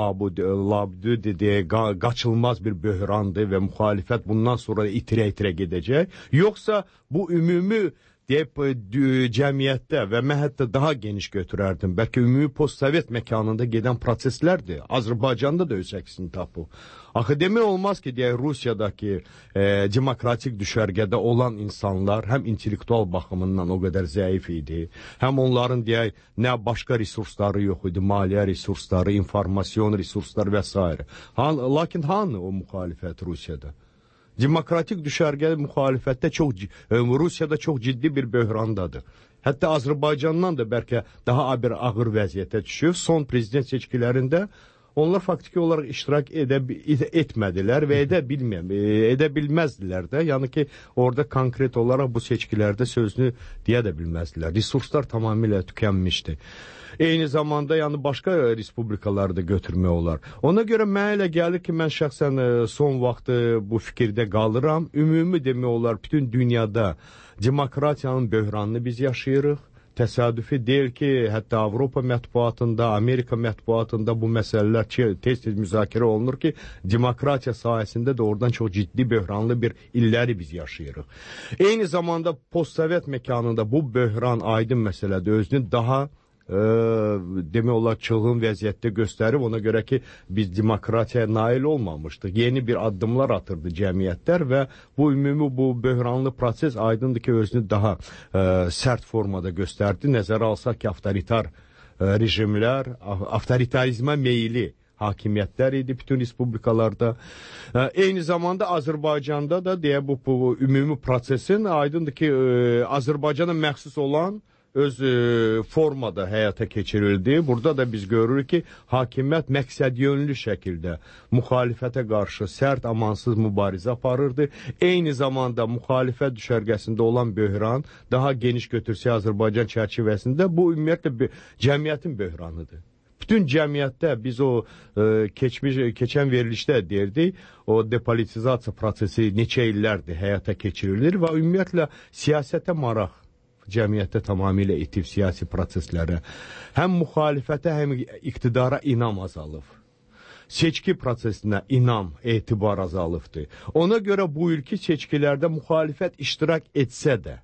Speaker 8: labdü deyə qaçılmaz bir böhrandır və müxalifət bundan sonra itirə-itirə gedəcək. Yoxsa bu ümumi deyib cəmiyyətdə və mən hətta daha geniş götürərdim. Bəlkə ümumi postsovet məkanında gedən proseslərdir. Azərbaycanda da öz əksini tapıb. Axı demək olmaz ki, deyək, Rusiyadakı e, demokratik düşərgədə olan insanlar həm intellektual baxımından o qədər zəif idi, həm onların deyək, nə başqa resursları yox idi, maliyyə resursları, informasyon resursları və s. Han, lakin hanı o müxalifət Rusiyada? Demokratik düşərgə müxalifətdə çox, Rusiyada çox ciddi bir böhrandadır. Hətta Azərbaycandan da bəlkə daha bir ağır vəziyyətə düşüb. Son prezident seçkilərində onlar faktiki olaraq iştirak edə, etmədilər və edə, bilməyəm, edə bilməzdilər də. Yəni ki, orada konkret olaraq bu seçkilərdə sözünü deyə də bilməzdilər. Resurslar tamamilə tükənmişdi. Eyni zamanda yəni başqa respublikaları da götürmək olar. Ona görə mənə elə gəlir ki, mən şəxsən son vaxtı bu fikirdə qalıram. Ümumi demək olar, bütün dünyada demokratiyanın böhranını biz yaşayırıq. Təsadüfi deyil ki, hətta Avropa mətbuatında, Amerika mətbuatında bu məsələlər tez-tez müzakirə olunur ki, demokratiya sayəsində də oradan çox ciddi böhranlı bir illəri biz yaşayırıq. Eyni zamanda postsovet məkanında bu böhran aydın məsələdir, özünü daha Ee, demək olar çılğın vəziyyətdə göstərib, ona görə ki, biz demokratiyaya nail olmamışdıq. Yeni bir addımlar atırdı cəmiyyətlər və bu ümumi bu böhranlı proses aydındır ki, özünü daha e, sərt formada göstərdi. Nəzərə alsaq ki, avtoritar e, rejimlər, avtoritarizmə meyilli hakimiyyətlər idi bütün respublikalarda. E, eyni zamanda Azərbaycanda da deyə bu, bu ümumi prosesin aydındır ki, e, Azərbaycana məxsus olan öz e, formada həyata keçirildi. Burada da biz görürük ki, hakimiyyət məqsədyönlü şəkildə müxalifətə qarşı sərt, amansız mübarizə aparırdı. Eyni zamanda müxalifət düşərgəsində olan böhran daha geniş götürsək Azərbaycan çərçivəsində bu ümumiyyətlə cəmiyyətin böhranıdır. Bütün cəmiyyətdə biz o e, keçmiş, keçən verilişdə deyirdik, o depolitizasiya prosesi neçə illərdir həyata keçirilir və ümumiyyətlə siyasətə maraq cəmiyyətdə tamamilə itib siyasi proseslərə. Həm müxalifətə, həm iqtidara inam azalıb. Seçki prosesinə inam, etibar azalıbdır. Ona görə bu ilki seçkilərdə müxalifət iştirak etsə də,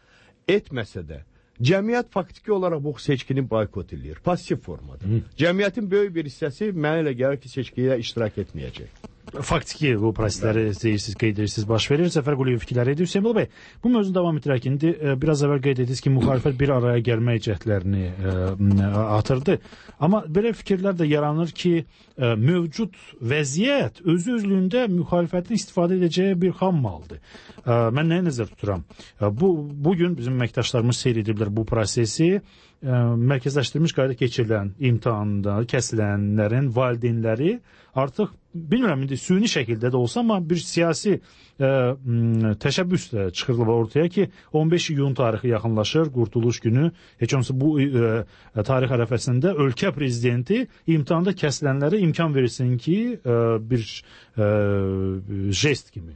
Speaker 8: etməsə də, cəmiyyət faktiki olaraq bu seçkini boykot edir, pasiv formada. Hı. Cəmiyyətin böyük bir hissəsi mənə elə gəlir ki, seçkiyə iştirak etməyəcək.
Speaker 5: Faktiki bu prosesləri deyirsiniz, qeyd edirsiniz, baş verir. Zəfər Quliyev fikirləri edir. Hüseyin bəy, bu mövzunu davam etdirək. İndi biraz əvvəl qeyd edirsiniz ki, müxalifət bir araya gəlmək cəhdlərini ə, atırdı. Amma belə fikirlər də yaranır ki, ə, mövcud vəziyyət özü-özlüyündə müxalifətin istifadə edəcəyi bir xam maldır. Ə, mən nəyə nəzər tuturam? Ə, bu, bugün bizim əməkdaşlarımız seyr ediblər bu prosesi. Ə, mərkəzləşdirilmiş qayda keçirilən imtahanda kəsilənlərin valideynləri artıq bilmirəm, indi süni şəkildə də olsa, amma bir siyasi ə, təşəbbüs də çıxırılır ortaya ki, on beş iyun tarixi yaxınlaşır, Qurtuluş günü. Heç olmasa bu ə, tarix ərəfəsində ölkə prezidenti imtahanda kəsilənlərə imkan verilsin ki, ə, bir ə, jest kimi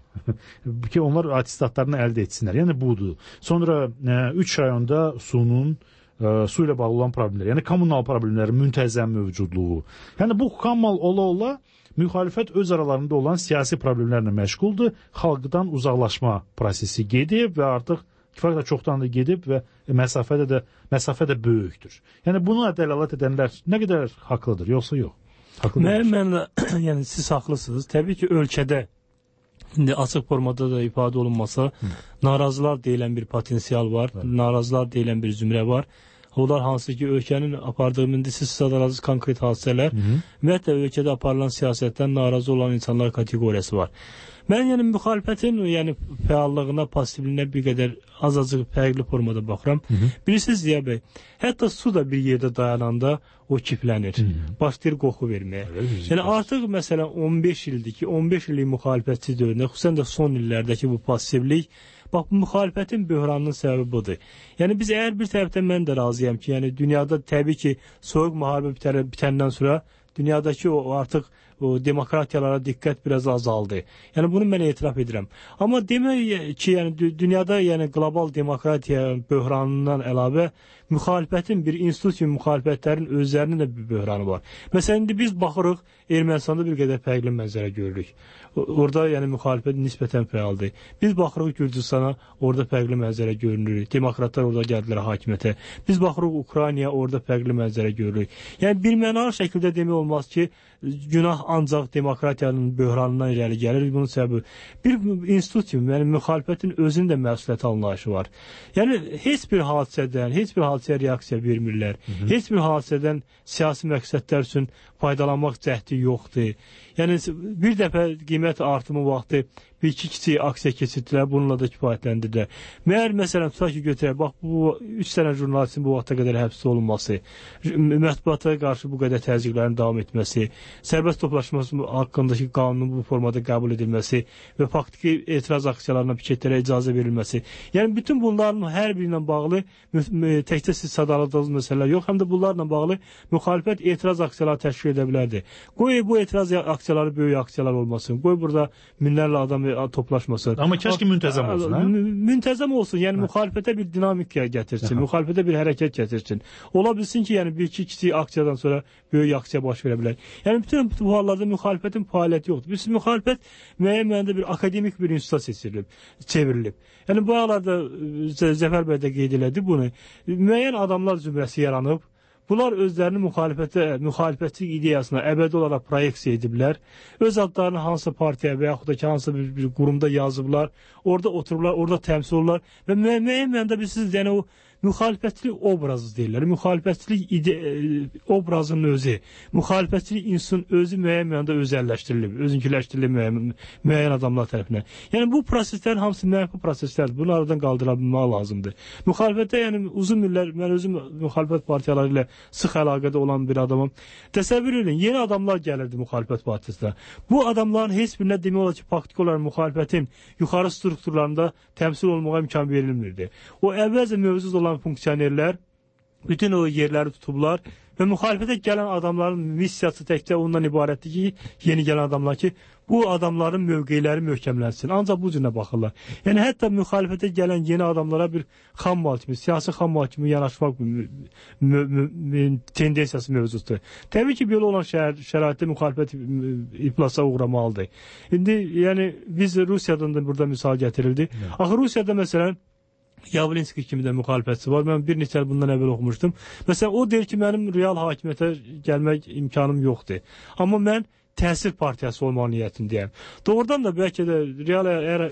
Speaker 5: ki, onlar atistatlarını əldə etsinlər. Yəni budur. Sonra üç rayonda sunun ə, su ilə bağlı olan problemlər, yəni kommunal problemlərin müntəzəm mövcudluğu. Yəni bu xammal ola-ola müxalifət öz aralarında olan siyasi problemlərlə məşğuldur. Xalqdan uzaqlaşma prosesi gedib və artıq kifayət çoxdan da gedib və məsafədə də məsafə də böyükdür. Yəni bunu dəlalət edənlər nə qədər haqlıdır, yoxsa yox? Haqlı
Speaker 7: Mənim mənlə, yəni siz haqlısınız. Təbii ki, ölkədə indi açıq formada da ifadə olunmasa, Hı. narazılar deyilən bir potensial var, Hı. narazılar deyilən bir zümrə var. Onlar hansı ki, ölkənin apardığı mündisiz sadalarsız konkret hadisələr və hətta ölkədə aparılan siyasətdən narazı olan insanlar kateqoriyası var. Mən yəni müxalifətin yəni, fəallığına, passivliyinə bir qədər azacıq fərqli formada baxıram. Hı -hı. Bilirsiniz Ziya bəy, hətta su da bir yerdə dayananda o kiflənir. Hı -hı. Başlayır qoxu verməyə. Evet, yəni artıq məsələn on beş ildir ki, on beş illik müxalifətçi dövründə, xüsusən də son illərdəki bu passivlik, bax, bu müxalifətin böhranının səbəbi budur. Yəni, biz əgər bir tərəfdən mən də razıyam ki, yəni dünyada təbii ki, soyuq müharibə bitər, bitəndən sonra dünyadakı o artıq o demokratiyalara diqqət biraz azaldı. Yəni, bunu mən etiraf edirəm. Amma demək ki, yəni, dünyada yəni, qlobal demokratiya böhranından əlavə müxalifətin bir institusiya müxalifətlərin özlərinin də bir böhranı var. Məsələn, indi biz baxırıq, Ermənistanda bir qədər fərqli mənzərə görürük. Orada yəni müxalifət nisbətən fəaldır. Biz baxırıq Gürcüstana, orada fərqli mənzərə görünür. Demokratlar orada gəldilər hakimiyyətə. Biz baxırıq Ukraynaya, orada fərqli mənzərə görürük. Yəni bir mənalı şəkildə demək olmaz ki, günah ancaq demokratiyanın böhranından irəli gəlir. Bunun səbəbi bir institusiya, yəni müxalifətin özünün də məsuliyyət anlayışı var. Yəni heç bir hadisədən, heç bir hadisəyə reaksiya vermirlər. Hı -hı. Heç bir hadisədən siyasi məqsədlər üçün faydalanmaq cəhdi yoxdur. Yəni bir dəfə qiymət artımı vaxtı bir-iki kiçik aksiya keçirdilər, bununla da kifayətləndirdilər. Məyər məsələn tutaq ki, götürək, bax bu üç sənə jurnalistin bu vaxta qədər həbsdə olunması, mətbuata qarşı bu qədər təzyiqlərin davam etməsi, sərbəst toplaşması haqqındakı qanunun bu formada qəbul edilməsi və faktiki etiraz aksiyalarına, piketlərə icazə verilməsi. Yəni bütün bunların hər biri ilə bağlı təkcə siz sadaladığınız məsələlər yox, həm də bunlarla bağlı müxalifət etiraz aksiyaları təşkil edə bilərdi. Qoy bu etiraz aksiyaları böyük aksiyalar olmasın. Qoy burada minlərlə adam toplaşmasın.
Speaker 5: Amma kəşki müntəzəm olsun, hə?
Speaker 7: Müntəzəm olsun, yəni hə. müxalifətə bir dinamika gətirsin, hə. müxalifətə bir hərəkət gətirsin. Ola bilsin ki, yəni bir-iki kiçik aksiyadan sonra böyük aksiya baş verə bilər. Yəni bütün bu hallarda müxalifətin fəaliyyəti yoxdur. Biz müxalifət müəyyən mənada bir akademik bir instituta seçirilib, çevrilib. Yəni bu hallarda Zəfər bəy də qeyd elədi bunu. Müəyyən adamlar zümrəsi yaranıb. Bunlar özlərini müxalifətə, müxalifətçilik ideyasına əbədi olaraq proyeksiya ediblər. Öz adlarını hansısa partiya və yaxud da ki, hansısa bir, bir qurumda yazıblar. Orada otururlar, orada təmsil olurlar və müəyyən məndə bilirsiniz, yəni o müxalifətçilik obrazı deyirlər. Müxalifətçilik ide, obrazının özü, müxalifətçilik insanın özü müəyyən mənada özəlləşdirilib, özünküləşdirilib müəyyən, müəyyən adamlar tərəfindən. Yəni bu proseslərin hamısı mənfi proseslərdir. Bunu aradan qaldıra bilmək lazımdır. Müxalifətdə, yəni uzun illər, mən özüm müxalifət partiyaları ilə sıx əlaqədə olan bir adamım. Təsəvvür edin, yeni adamlar gəlirdi müxalifət partiyalarına. Bu adamların heç birinə demək olar ki, faktik olaraq müxalifətin yuxarı strukturlarında təmsil olmağa imkan verilmirdi. O əvvəlcə mövcud olan funksionerlər bütün o yerləri tutublar və müxalifətə gələn adamların missiyası təkcə ondan ibarətdir ki, yeni gələn adamlar ki, bu adamların mövqeyləri möhkəmlənsin. Ancaq bu cürə baxırlar. Yəni hətta müxalifətə gələn yeni adamlara bir xammal kimi, siyasi xammal kimi yanaşmaq tendensiyası mövcuddur. Təbii ki, belə olan şəra şəraitdə müxalifət iflasa uğramalıdır. İndi yəni biz Rusiyadan da burada misal gətirildi. Axı Rusiyada məsələn Yavlinski kimi də müxalifətçi var. Mən bir neçə il bundan əvvəl oxumuşdum. Məsələn, o deyir ki, mənim real hakimiyyətə gəlmək imkanım yoxdur. Amma mən təsir partiyası olmaq niyyətindəyəm. Doğrudan da bəlkə də real əgər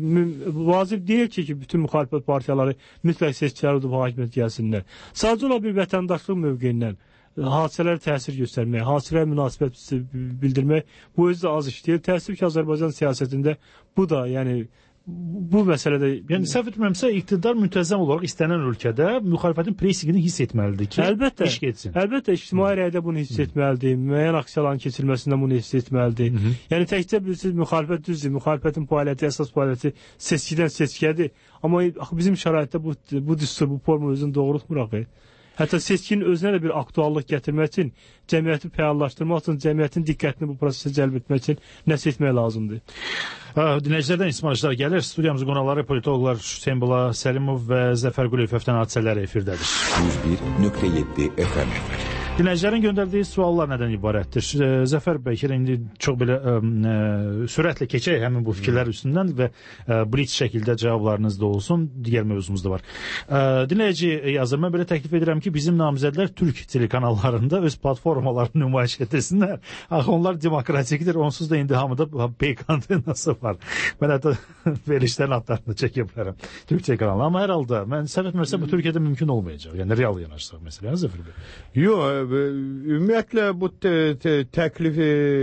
Speaker 7: vacib deyil ki, ki, bütün müxalifət partiyaları mütləq seçkiləri udub hakimiyyət gəlsinlər. Sadəcə olaraq bir vətəndaşlıq mövqeyindən hadisələrə təsir göstərmək, hadisələrə münasibət bildirmək bu özü də az işləyir. Təəssüf ki, Azərbaycan siyasətində bu da, yəni bu məsələdə,
Speaker 5: yəni səhv etmirəmsə, iqtidar müntəzəm olaraq istənilən ölkədə müxalifətin pressingini hiss etməlidir ki,
Speaker 7: əlbəttə,
Speaker 5: iş getsin.
Speaker 7: Əlbəttə, ictimai rəydə bunu hiss etməlidir, müəyyən aksiyaların keçirilməsində bunu hiss etməlidir. Hı -hı. Yəni təkcə bilirsiniz, müxalifət düzdür, müxalifətin fəaliyyəti, əsas fəaliyyəti seçkidən seçkidir. Amma bizim şəraitdə bu, bu düstur, bu forma özünü doğrultmur axı. Hətta seçkinin özünə də bir aktuallıq gətirmək üçün, cəmiyyəti fəallaşdırmaq üçün, cəmiyyətin diqqətini bu prosesə cəlb etmək üçün nəsə etmək lazımdır.
Speaker 5: Dinləyicilərdən ismarışlar gəlir. Studiyamızın qonaqları politoloqlar Hüseyn Bula Səlimov və Zəfər Quliyev Həftən hadisələri efirdədir.
Speaker 6: yüz bir nöqtə yeddi F M.
Speaker 5: Dinləyicilərin göndərdiyi suallar nədən ibarətdir? Zəfər bəy, indi çox belə ə, ə, sürətlə keçək həmin bu fikirlər üstündən və ə, blitz şəkildə cavablarınız da olsun. Digər mövzumuz da var. Ə, dinləyici yazır, mən belə təklif edirəm ki, bizim namizədlər Türk telekanallarında öz platformalarını nümayiş etdirsinlər. Axı onlar demokratikdir, onsuz da indi hamıda peyk antenası var. Mən hətta verişlərin adlarını çəkə bilərəm Türk telekanalına. Amma hər halda, mən səhv etmirəmsə, bu Türkiyədə mümkün olmayacaq. Yəni real yanaşsaq məsələn, Zəfər bəy.
Speaker 8: Yox, ümumiyyətlə bu təklif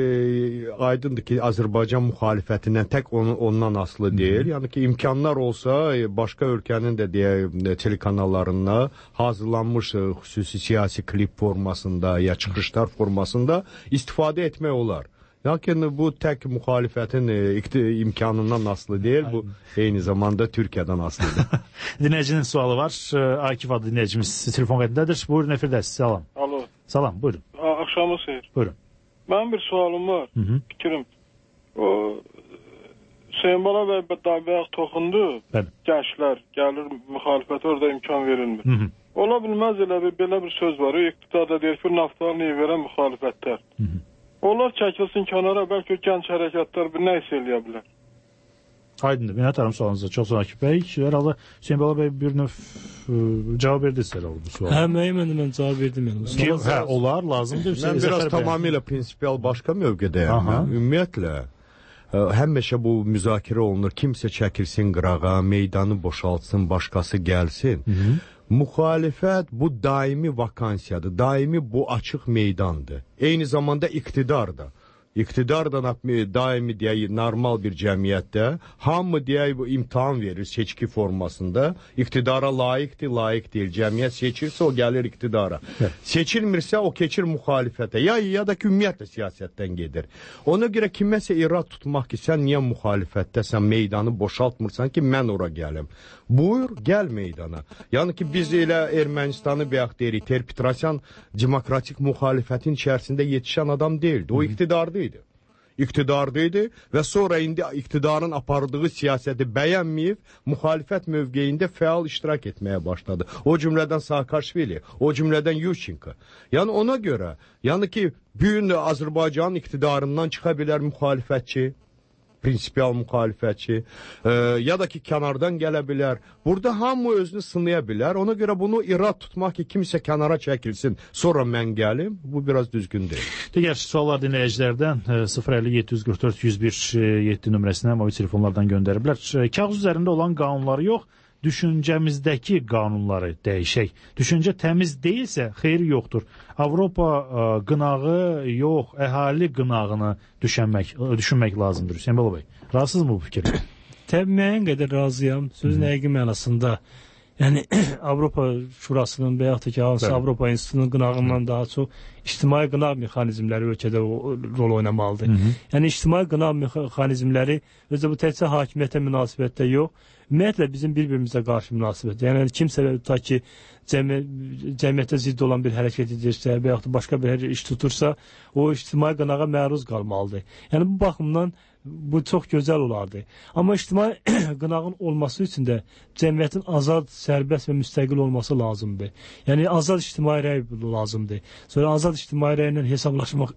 Speaker 8: aydındır ki, Azərbaycan müxalifətindən tək onun, ondan asılı deyil. Hı -hı. Yəni ki, imkanlar olsa, başqa ölkənin də deyə telekanallarına hazırlanmış xüsusi siyasi klip formasında ya çıxışlar formasında istifadə etmək olar. Lakin bu tək müxalifətin imkanından asılı deyil, bu eyni zamanda Türkiyədən asılıdır.
Speaker 5: Dinləyicinin sualı var. Akif adlı dinləyicimiz telefon qətindədir. Buyurun, efirdəsiz. Salam.
Speaker 11: Alo.
Speaker 5: Salam, buyurun.
Speaker 11: Axşamınız xeyir.
Speaker 5: Buyurun.
Speaker 11: Mənim bir sualım var,
Speaker 5: Hı -hı.
Speaker 11: fikrim. O, Hüseyn Bala və Davayaq toxundu,
Speaker 5: Bəli.
Speaker 11: Gənclər gəlir, müxalifətə orada imkan verilmir.
Speaker 5: Hı -hı.
Speaker 11: Ola bilməz elə bir, belə bir söz var, o iqtidarda deyir ki, naftalını verən müxalifətlər.
Speaker 5: Hı -hı.
Speaker 11: Onlar çəkilsin kənara, bəlkə gənc hərəkətlər bir nə isə eləyə bilər.
Speaker 5: Aydındır. Minnətdarım sualınıza. Çox sağ Akif bəy. Herhalde Hüseyin Bala bəy bir növ e, cavab verdi sizə bu suala.
Speaker 7: Hə, müəyyən mən cavab verdim yəni.
Speaker 5: Ki, hə, olar, lazımdır.
Speaker 8: Mən biraz tamamilə prinsipial başqa mövqedəyəm. Ümumiyyətlə, həmişə bu müzakirə olunur. Kimsə çəkilsin qırağa, meydanı boşaltsın, başqası gəlsin. Hı -hı. Müxalifət bu daimi vakansiyadır, daimi bu açıq meydandır. Eyni zamanda iqtidar da. İqtidar da daimi deyək, normal bir cəmiyyətdə hamı deyək, bu imtahan verir seçki formasında. İqtidara layiqdir, layiq deyil. Cəmiyyət seçirsə o gəlir iqtidara. Evet. Seçilmirsə o keçir müxalifətə. Ya, ya da ki, ümumiyyətlə siyasətdən gedir. Ona görə kiməsə irad tutmaq ki, sən niyə müxalifətdəsən, meydanı boşaltmırsan ki, mən ora gəlim. Buyur, gəl meydana. Yəni ki, biz elə Ermənistanı bəyək deyirik, Ter-Petrosyan demokratik müxalifətin içərisində yetişən adam deyildi. O iqtidardaydı. İqtidardaydı və sonra indi iqtidarın apardığı siyasəti bəyənməyib, müxalifət mövqeyində fəal iştirak etməyə başladı. O cümlədən Saakashvili, o cümlədən Yushchenko. Yəni ona görə, yəni ki, bugün Azərbaycanın iqtidarından çıxa bilər müxalifətçi, prinsipial müxalifətçi, e, ya da ki, kənardan gələ bilər. Burada hamı özünü sınaya bilər. Ona görə bunu irad tutmaq ki, kimsə kənara çəkilsin, sonra mən gəlim, bu biraz düzgün deyil.
Speaker 5: Digər suallar dinləyicilərdən sıfır əlli yeddi yüz qırx dörd yüz bir yeddi nömrəsinə mobil telefonlardan göndəriblər. Kağız üzərində olan qanunları yox, düşüncəmizdəki qanunları dəyişək. Düşüncə təmiz deyilsə, xeyri yoxdur. Avropa ə, qınağı yox, əhali qınağını düşünmək, düşünmək lazımdır. Hüseyin Bəyli bəy, razısınızmı bu fikirlə?
Speaker 7: Təbii müəyyən qədər razıyam. Sözün həqiqi mənasında. Yəni Avropa Şurasının və yaxud da ki, hansı Avropa İnstitutunun qınağından daha çox ictimai qınaq mexanizmləri ölkədə rol oynamalıdır. Hı -hı. Yəni ictimai qınaq mexanizmləri özü bu təkcə hakimiyyətə münasibətdə yox, ümumiyyətlə bizim bir-birimizə qarşı münasibət. Yəni kimsə ta ki cəmi, cəmiyyətə zidd olan bir hərəkət edirsə və yaxud da başqa bir iş tutursa, o ictimai qınağa məruz qalmalıdır. Yəni bu baxımdan bu çox gözəl olardı. Amma ictimai qınağın olması üçün də cəmiyyətin azad, sərbəst və müstəqil olması lazımdır. Yəni azad ictimai rəy lazımdır. Sonra azad ictimai rəylə hesablaşmaq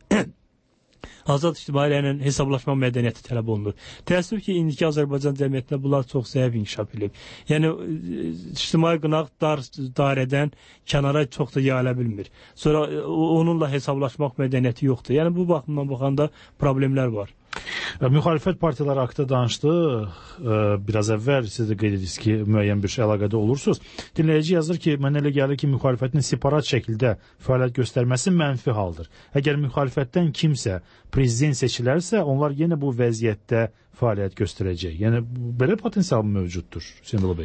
Speaker 7: azad ictimai rəylə hesablaşma mədəniyyəti tələb olunur. Təəssüf ki, indiki Azərbaycan cəmiyyətində bunlar çox zəif inkişaf edib. Yəni ictimai qınaq dar dairədən kənara çox da yayıla bilmir. Sonra onunla hesablaşmaq mədəniyyəti yoxdur. Yəni bu baxımdan baxanda problemlər var.
Speaker 5: Müxalifət partiyaları haqqında danışdı. Biraz əvvəl siz də qeyd edirsiniz ki, müəyyən bir şey əlaqədə olursunuz. Dinləyici yazır ki, mənə elə gəlir ki, müxalifətin separat şəkildə fəaliyyət göstərməsi mənfi haldır. Əgər müxalifətdən kimsə prezident seçilərsə, onlar yenə bu vəziyyətdə fəaliyyət göstərəcək. Yəni belə potensial mövcuddur, Hüseyin Bəyli bəy.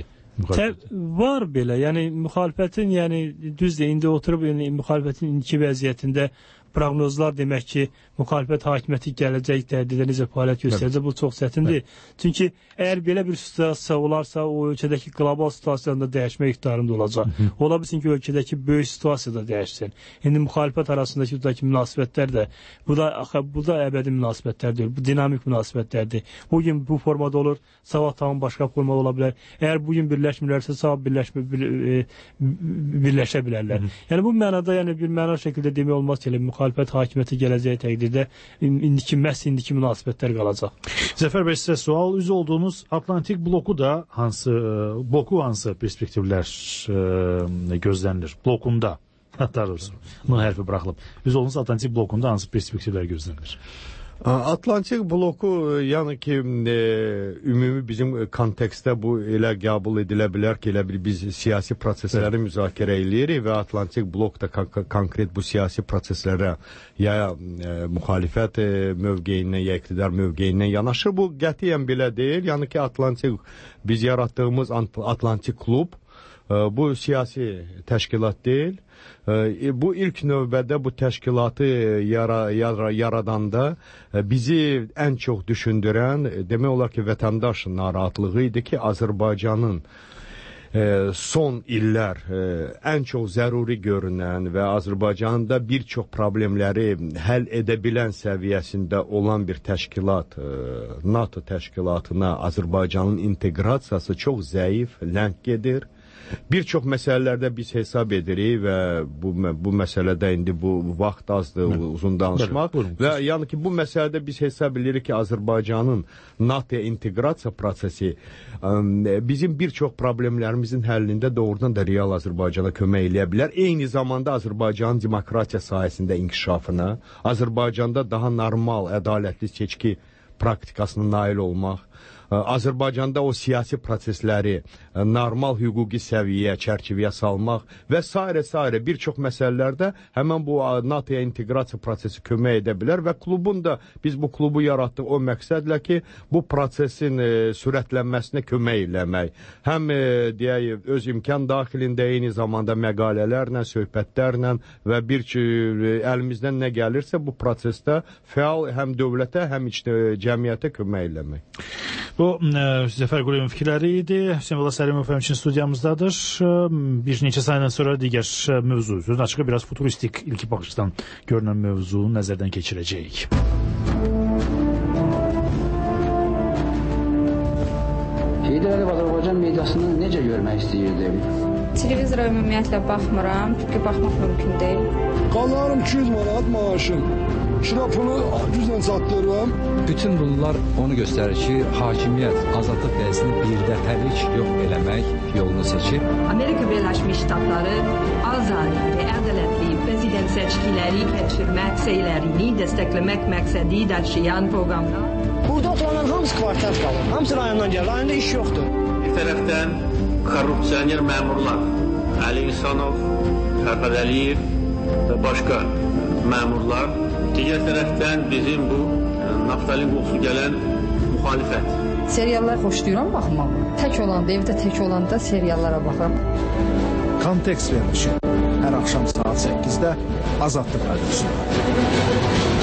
Speaker 7: Var belə. Yəni müxalifətin, yəni düzdür, indi oturub yəni, müxalifətin indiki vəziyyətində proqnozlar demək ki, müxalifət hakimiyyəti gələcək təhdiddə necə fəaliyyət göstərəcək, bu çox çətindir. Çünki əgər belə bir situasiya olarsa, o ölkədəki qlobal situasiyanı da dəyişmək iqtidarında olacaq. Ola bilsin ki, ölkədəki böyük situasiya da dəyişsin. İndi müxalifət arasındakı buradakı münasibətlər də, bu da, bu da əbədi münasibətlər deyil, bu dinamik münasibətlərdir. Bugün bu formada olur, sabah tamam başqa formada ola bilər. Əgər bugün birləşmirlərsə, sabah birləşmə, bir, e, birləşə bilərlər. Yəni bu mənada, yəni bir məna şəkildə demək olmaz ki, müxalifət hakimiyyəti gələcəyi təqdirdə indiki, məhz indiki münasibətlər qalacaq.
Speaker 5: Zəfər bəy, sizə sual. Üz olduğunuz Atlantik bloku da hansı, bloku hansı perspektivlər e, gözlənilir? Blokunda, daha doğrusu, bu hərfi buraxılıb. Üz olduğunuz Atlantik blokunda hansı perspektivlər gözlənilir?
Speaker 8: Atlantik bloku, yəni ki, e, ümumi bizim kontekstdə bu elə qəbul edilə bilər ki, elə bir biz siyasi prosesləri müzakirə edirik və Atlantik blok da konkret bu siyasi proseslərə ya e, müxalifət e, mövqeyindən, ya iqtidar mövqeyindən yanaşır. Bu qətiyyən belə deyil. Yəni ki, Atlantik, biz yaratdığımız Atlantik klub e, bu siyasi təşkilat deyil. Bu ilk növbədə bu təşkilatı yara, yara, yaradanda bizi ən çox düşündürən demək olar ki, vətəndaş narahatlığı idi ki, Azərbaycanın son illər ən çox zəruri görünən və Azərbaycanda bir çox problemləri həll edə bilən səviyyəsində olan bir təşkilat, NATO təşkilatına Azərbaycanın inteqrasiyası çox zəif, ləng gedir. Bir çox məsələlərdə biz hesab edirik və bu, bu məsələdə indi bu vaxt azdır, Hı. uzun danışmaq. Bəli, və yəni ki, bu məsələdə biz hesab edirik ki, Azərbaycanın NATOya inteqrasiya prosesi bizim bir çox problemlərimizin həllində doğrudan da real Azərbaycana kömək eləyə bilər. Eyni zamanda Azərbaycanın demokratiya sahəsində inkişafına, Azərbaycanda daha normal, ədalətli seçki praktikasına nail olmaq, Azərbaycanda o siyasi prosesləri normal hüquqi səviyyəyə, çərçivəyə salmaq və s. s. bir çox məsələlərdə həmən bu NATOya inteqrasiya prosesi kömək edə bilər və klubun da, biz bu klubu yaratdıq o məqsədlə ki, bu prosesin e, sürətlənməsinə kömək eləmək. Həm e, deyək, öz imkan daxilində eyni zamanda məqalələrlə, söhbətlərlə və bir ki, əlimizdən nə gəlirsə bu prosesdə fəal həm dövlətə, həm iç cəmiyyətə kömək eləmək.
Speaker 5: Bu e, Zəfər Quliyevin fikirləri idi. Hüseyin Bəyli Səlimov həmçinin studiyamızdadır. Bir neçə sayından sonra digər mövzu, sözün açığı biraz futuristik ilk baxışdan görünən mövzunu nəzərdən keçirəcəyik.
Speaker 12: Heydər Əliyev Azərbaycan mediasını necə görmək istəyirdim?
Speaker 13: Televizora ümumiyyətlə baxmıram, çünki baxmaq mümkün deyil.
Speaker 14: Qanlarım iki yüz manat maaşım. Şirafını güclə çatdırıram.
Speaker 15: Bütün bunlar onu göstərir ki, hakimiyyət azadlıq dəyəsini birdəfəlik yox eləmək yolunu seçir.
Speaker 16: Amerika Birləşmiş Ştatları azad və ədalətli prezident seçkiləri keçirmək səylərini dəstəkləmək məqsədi daşıyan proqramlar.
Speaker 17: Burada oturanların hamısı kvartal qalır. Hamısı rayondan gəlir. Rayonda iş yoxdur. tərəfdən korrupsioner məmurlar, Əli İnsanov, Fərhad Əliyev və başqa məmurlar, digər tərəfdən bizim bu naftalin qoxusu gələn müxalifət.
Speaker 13: Seriallar xoşlayıram baxmağı. Tək olanda, evdə tək olanda seriallara baxıram.
Speaker 2: Kontekst verilişi hər axşam saat səkkizdə Azadlıq Radiosunda.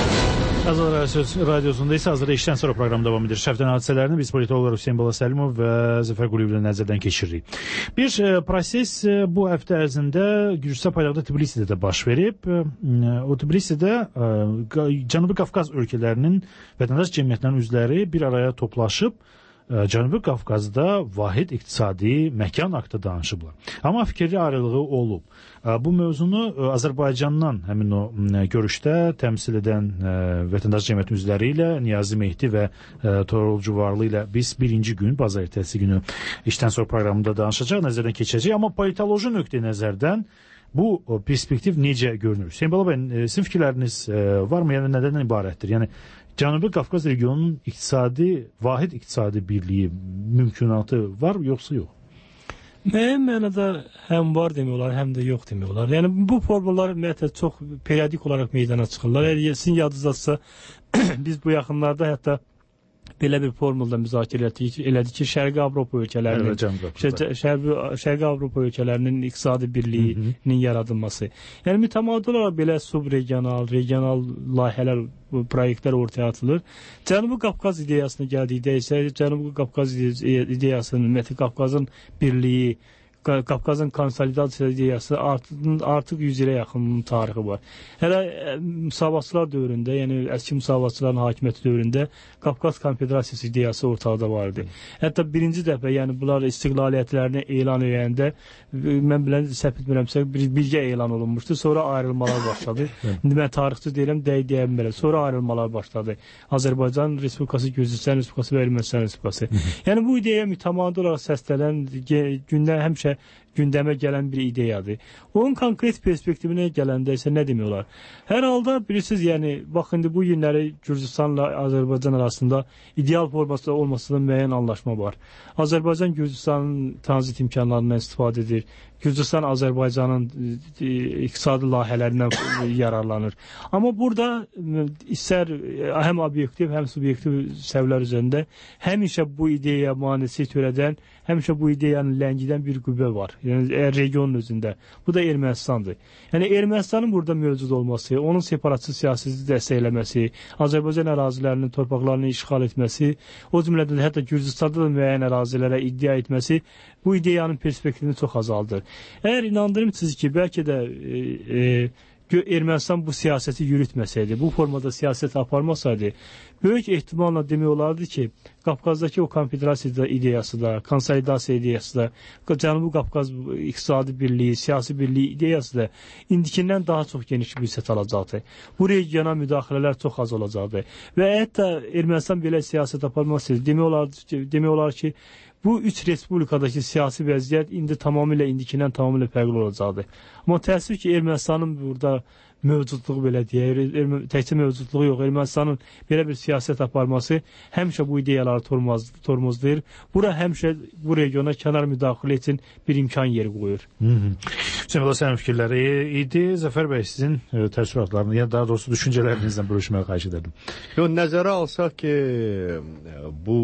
Speaker 5: Azad Radiosunda isə hazırda işdən sonra proqram davam edir. Şəfdən hadisələrini biz politologlar Hüseyin Bala Səlimov və Zəfər Quliyev ilə nəzərdən keçiririk. Bir proses bu həftə ərzində Gürcüstan paytaxtı Tbilisidə də baş verib. O Tbilisidə Cənubi Qafqaz ölkələrinin vətəndaş cəmiyyətlərinin üzvləri bir araya toplaşıb Cənubi Qafqazda vahid iqtisadi məkan haqqında danışıblar. Amma fikirli ayrılığı olub. Bu mövzunu Azərbaycandan həmin o görüşdə təmsil edən vətəndaş cəmiyyəti üzvləri ilə Niyazi Mehdi və Toğrul Cuvarlı ilə biz birinci gün, bazar ertəsi günü işdən sonra proqramında danışacaq, nəzərdən keçəcək. Amma politoloji nöqteyi nəzərdən bu perspektiv necə görünür? Hüseyin Bala bəy, sizin fikirləriniz varmı? Yəni nədən ibarətdir? Yəni Cənubi Qafqaz regionunun iqtisadi, vahid iqtisadi birliyi mümkünatı var, yoxsa yox?
Speaker 7: Müəyyən mənada həm var demək olar, həm də yox demək olar. Yəni bu formalar ümumiyyətlə çox periodik olaraq meydana çıxırlar. Əgər sizin yadınızdadsa, biz bu yaxınlarda hətta belə bir formulda müzakirə elədik ki, Şərqi Avropa ölkələrinin, Şərqi, Şərqi Avropa ölkələrinin iqtisadi birliyinin yaradılması. Yəni mütəmadi olaraq belə subregional, regional layihələr, proyektlər ortaya atılır. Cənubi Qafqaz ideyasına gəldikdə isə Cənubi Qafqaz ideyasının, ümumiyyətlə Qafqazın birliyi, Qafqazın konsolidasiya ideyası artıq, artıq yüz ilə yaxın tarixi var. Hələ müsavatçılar dövründə, yəni əski müsavatçıların hakimiyyəti dövründə Qafqaz Konfederasiyası ideyası ortada var idi. Hətta birinci dəfə, yəni bunlar istiqlaliyyətlərini elan edəndə, mən bilən, səhv etmirəmsə, birgə elan olunmuşdu. Sonra ayrılmalar başladı. İndi mən tarixçi deyirəm, dəqiq deyə bilmirəm. Sonra ayrılmalar başladı. Azərbaycan Respublikası, Gürcüstan Respublikası və Ermənistan Respublikası. Yəni bu ideya mütəmadi olaraq səslənən, gündən həmişə gündəmə gələn bir ideyadır. Onun konkret perspektivinə gələndə isə nə demək olar? Hər halda bilirsiniz, yəni bax indi bu günləri Gürcüstanla Azərbaycan arasında ideal formasında olmasında müəyyən anlaşma var. Azərbaycan Gürcüstanın tranzit imkanlarından istifadə edir. Gürcüstan Azərbaycanın iqtisadi layihələrindən yararlanır. Amma burada istər həm obyektiv, həm subyektiv səviyyələr üzərində həmişə bu ideyaya maneçi törədən, həmişə bu ideyanı ləngidən bir qüvvə var. Yəni regionun özündə. Bu da Ermənistandır. Yəni Ermənistanın burada mövcud olması, onun separatçı siyasəti dəstəkləməsi, Azərbaycan ərazilərinin torpaqlarını işğal etməsi, o cümlədən hətta Gürcüstanda da müəyyən ərazilərə iddia etməsi bu ideyanın perspektivini çox azaldır. Əgər inandırımsınız ki, bəlkə də e, e, Ermənistan bu siyasəti yürütməsəydi, bu formada siyasət aparmasaydı, böyük ehtimalla demək olardı ki, Qafqazdakı o konfederasiya ideyası da, konsolidasiya ideyası da, Cənubi Qafqaz iqtisadi birliyi, siyasi birliyi ideyası da indikindən daha çox geniş bir vüsət alacaqdı. Bu regiona müdaxilələr çox az olacaqdı. Və hətta Ermənistan belə siyasət aparmasaydı, demək olardı ki, demək olar ki, bu üç respublikadakı siyasi vəziyyət indi tamamilə indikindən tamamilə fərqli olacaqdı. Amma təəssüf ki, Ermənistanın burada mövcudluğu belə deyək, təkcə mövcudluğu yox, Ermənistanın belə bir siyasət aparması həmişə bu ideyaları tormozlayır. Bura həmişə bu regiona kənar müdaxilə üçün bir imkan yeri qoyur.
Speaker 5: Hüseyin Bala, sənin fikirləri idi. Zəfər bəy, sizin təəssüratlarını, ya daha doğrusu düşüncələrinizdən bölüşməyə xahiş edirdim.
Speaker 8: Yox, nəzərə alsaq ki, bu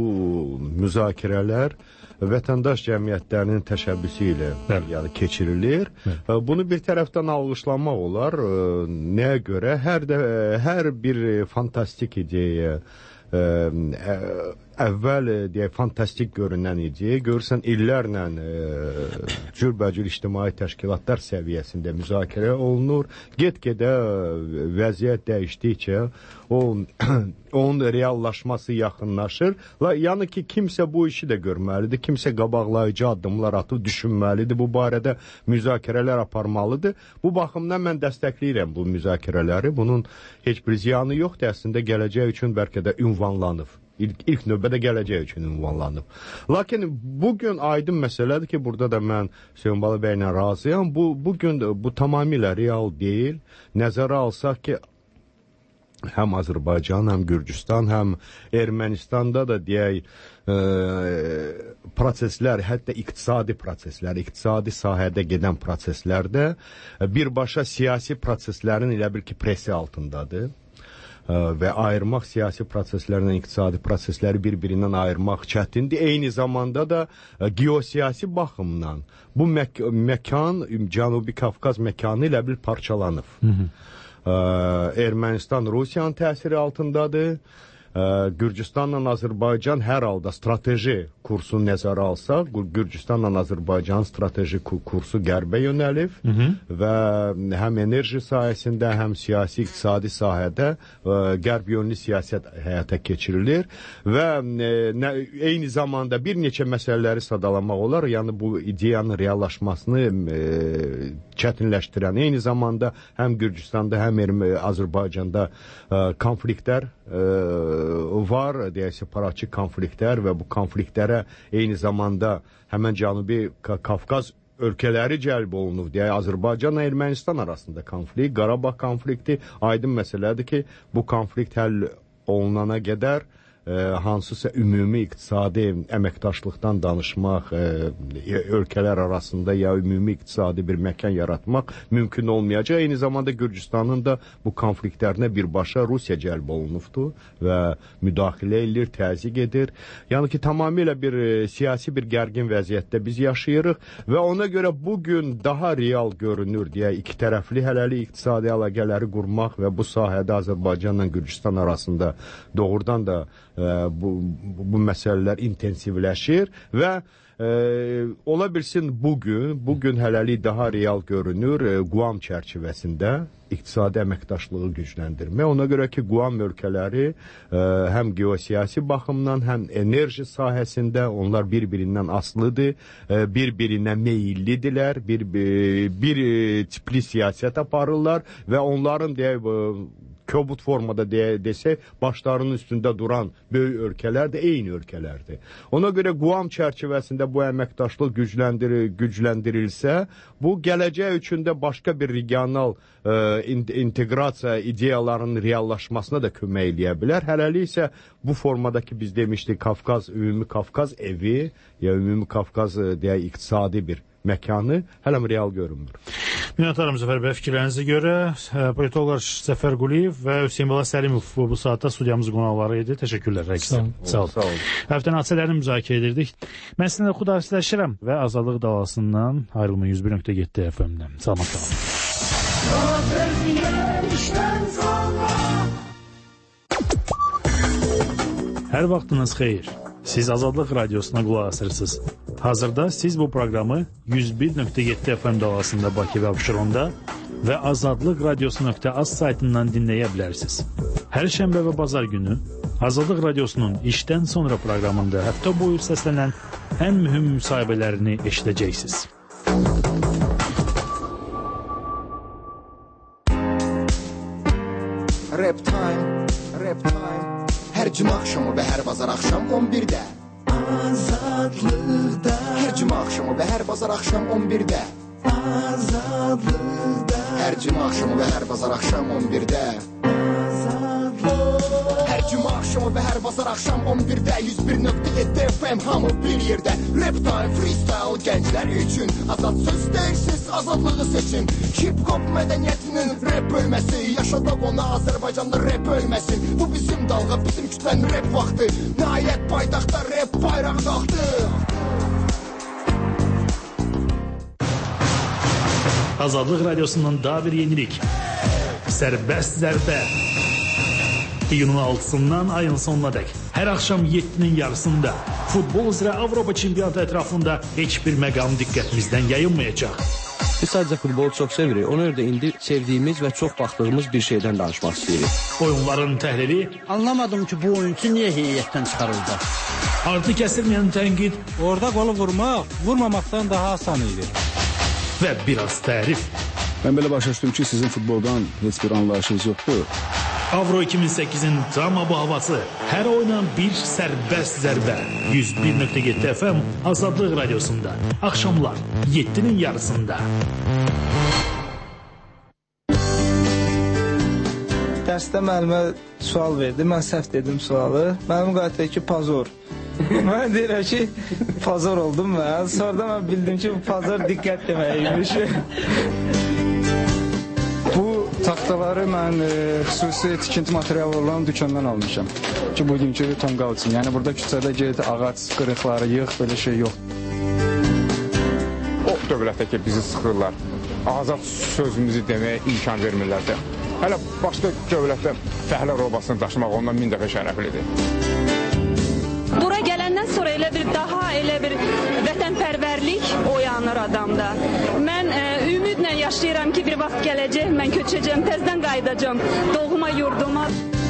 Speaker 8: müzakirələr vətəndaş cəmiyyətlərinin təşəbbüsü ilə yəni keçirilir. Bəli. Bunu bir tərəfdən alqışlamaq olar. Nəyə görə? Hər də hər bir fantastik ideya, ə, ə, əvvəl deyək fantastik görünən ideya, görürsən illərlə cürbəcür ictimai təşkilatlar səviyyəsində müzakirə olunur. Get-gedə vəziyyət dəyişdikcə o onun reallaşması yaxınlaşır. Yəni ki, kimsə bu işi də görməlidir, kimsə qabaqlayıcı addımlar atıb düşünməlidir, bu barədə müzakirələr aparmalıdır. Bu baxımdan mən dəstəkləyirəm bu müzakirələri. Bunun heç bir ziyanı yoxdur, əslində gələcək üçün bəlkə də ünvanlanıb. İlk, ilk növbədə gələcək üçün ünvanlanıb. Lakin bugün aydın məsələdir ki, burada da mən Hüseyin Bala bəylə razıyam. Bu, bugün bu tamamilə real deyil. Nəzərə alsaq ki, həm Azərbaycan, həm Gürcüstan, həm Ermənistanda da deyək e, proseslər, hətta iqtisadi proseslər, iqtisadi sahədə gedən proseslərdə birbaşa siyasi proseslərin elə bil ki, presi altındadır. Və ayırmaq siyasi proseslərlə iqtisadi prosesləri bir-birindən ayırmaq çətindir. Eyni zamanda da geosiyasi baxımdan bu mək məkan, Cənubi Qafqaz məkanı ilə bir parçalanıb. Hı -hı. Ermənistan Rusiyanın təsiri altındadır. Gürcüstanla Azərbaycan hər halda strateji kursunu nəzərə alsaq, Gürcüstanla Azərbaycanın strateji kursu qərbə yönəlib hı -hı. və həm enerji sahəsində, həm siyasi, iqtisadi sahədə qərb yönlü siyasət həyata keçirilir və nə, eyni zamanda bir neçə məsələləri sadalamaq olar, yəni bu ideyanın reallaşmasını e, çətinləşdirən, eyni zamanda həm Gürcüstanda, həm Azərbaycanda e, konfliktlər e, var, deyək, separatçı konfliktlər və bu konfliktlərə eyni zamanda həmən Cənubi Qafqaz ölkələri cəlb olunub, deyək, Azərbaycanla Ermənistan arasında konflikt, Qarabağ konflikti aydın məsələdir ki, bu konflikt həll olunana qədər e, hansısa ümumi iqtisadi əməkdaşlıqdan danışmaq, e, ölkələr arasında ya ümumi iqtisadi bir məkan yaratmaq mümkün olmayacaq. Eyni zamanda Gürcüstanın da bu konfliktlərinə birbaşa Rusiya cəlb olunubdur və müdaxilə edir, təzyiq edir. Yəni ki, tamamilə bir e, siyasi bir gərgin vəziyyətdə biz yaşayırıq və ona görə bugün daha real görünür deyə iki tərəfli hələlik iqtisadi əlaqələri qurmaq və bu sahədə Azərbaycanla Gürcüstan arasında doğrudan da e, bu, bu, bu məsələlər intensivləşir və e, ola bilsin bugün, bugün hələlik daha real görünür e, Guam çərçivəsində iqtisadi əməkdaşlığı gücləndirmə. Ona görə ki, Guam ölkələri e, həm geosiyasi baxımdan, həm enerji sahəsində onlar bir-birindən asılıdır, e, bir-birinə meyillidirlər, bir, bir, bir tipli siyasət aparırlar və onların deyək, kobud formada deyə, desək, başlarının üstündə duran böyük ölkələr də eyni ölkələrdir. Ona görə Guam çərçivəsində bu əməkdaşlıq gücləndir, gücləndirilsə, bu gələcək üçün də başqa bir regional e, inteqrasiya ideyalarının reallaşmasına da kömək eləyə bilər. Hələlik isə bu formadakı biz demişdik Qafqaz, ümumi Qafqaz evi, ya ümumi Qafqaz deyək, iqtisadi bir məkanı hələm real görünmür.
Speaker 5: Minnətdarım Zəfər bəy, fikirlərinizə görə politologlar Zəfər Quliyev və Hüseyn Bala Səlimov bu saatda studiyamızın qonaqları idi. Təşəkkürlər. Sağ olun. Sağ olun. Həftənin hadisələrini müzakirə edirdik. Mən sizinlə xudafizləşirəm və Azadlıq Dalasından ayrılma yüz bir nöqtə yeddi F M-dən. Salamat qalın. Hər vaxtınız xeyir. Siz Azadlıq Radiosuna qulaq asırsınız. Hazırda siz bu proqramı yüz bir nöqtə yeddi F M dalasında Bakı və Abşeronda və azadlıq radiosu nöqtə az saytından dinləyə bilərsiniz. Hər şənbə və bazar günü Azadlıq Radiosunun işdən sonra proqramında həftə boyu səslənən ən mühüm müsahibələrini eşidəcəksiniz.
Speaker 4: Rap time, rap time. Hər cümə axşamı və hər bazar axşam on birdə Azadlıqda. Hər cümə axşamı və hər bazar axşam on birdə Azadlıqda. Hər cümə axşamı və hər bazar axşam on birdə Azadlıqda. Hər cümə axşamı və hər bazar axşam on birdə yüz bir nöqtə yeddi F M hamı bir yerdə. Rap time, freestyle gənclər üçün azad söz deyirsiz, azadlığı seçin. Hip-hop mədəniyyətinin rap bölməsi, yaşadaq ona Azərbaycanda rap ölməsin. Bu bizim dalğa, bizim kütlənin rap vaxtı. Nəhayət paytaxtda rap bayraq qalxdı.
Speaker 5: Azadlıq Radiosundan daha bir yenilik. Sərbəst zərbə. İyunun altısından ayın sonuna dək. Hər axşam yeddinin yarısında futbol üzrə Avropa çempionatı ətrafında heç bir məqam diqqətimizdən yayınmayacaq.
Speaker 18: Biz sadəcə futbolu çox sevirik. Ona görə də indi sevdiyimiz və çox baxdığımız bir şeydən danışmaq istəyirik.
Speaker 5: Oyunların təhlili.
Speaker 19: Anlamadım ki, bu oyuncu niyə heyətdən çıxarıldı?
Speaker 5: Artı kəsilməyən tənqid.
Speaker 19: Orada qolu vurmaq, vurmamaqdan daha asan idi.
Speaker 5: Və biraz tərif.
Speaker 20: Mən belə başa düşdüm ki, sizin futboldan heç bir anlayışınız yoxdur.
Speaker 5: Avro iki min səkkizin tam bu havası. Hər oynan bir sərbəst zərbə. yüz bir nöqtə yeddi F M Azadlıq Radiosunda. Axşamlar yeddinin yarısında.
Speaker 21: dərsdə müəllimə sual verdi. Mən səhv dedim sualı. Müəllim qayıtdı ki, pozor. Mən deyirəm ki, pozor oldum mən. Sonra mən bildim ki, bu pozor diqqət deməkiymiş.
Speaker 20: Bu taxtaları mən e, xüsusi tikinti materialı olan dükandan almışam. Ki, bugünkü tonqal üçün. Yəni, burada küçədə get, ağac qırıqları yığ, belə şey yox.
Speaker 22: O dövlətdə ki, bizi sıxırlar. Azad sözümüzü deməyə imkan vermirlərsə. Hələ başqa dövlətdə fəhlə robasını daşımaq ondan min dəfə şərəflidir.
Speaker 23: Bura gələndən sonra elə bir daha elə bir vətənpərvərlik oyanır adamda. Mən e, ümidlə yaşayıram ki, bir vaxt gələcək, mən köçəcəm, təzdən qayıdacam doğma yurduma.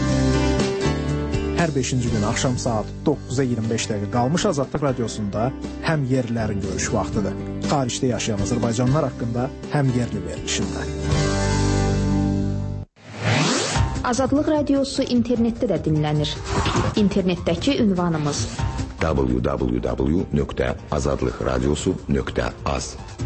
Speaker 2: Hər beşinci gün axşam saat doqquza iyirmi beş dəqiqə qalmış Azadlıq Radiosunda həm yerlilərin görüş vaxtıdır. Xaricdə yaşayan Azərbaycanlılar haqqında həm yerli verilişində.
Speaker 24: Azadlıq Radiosu internetdə də dinlənir. İnternetdəki ünvanımız
Speaker 6: w w w nöqtə azadlıqradiosu nöqtə az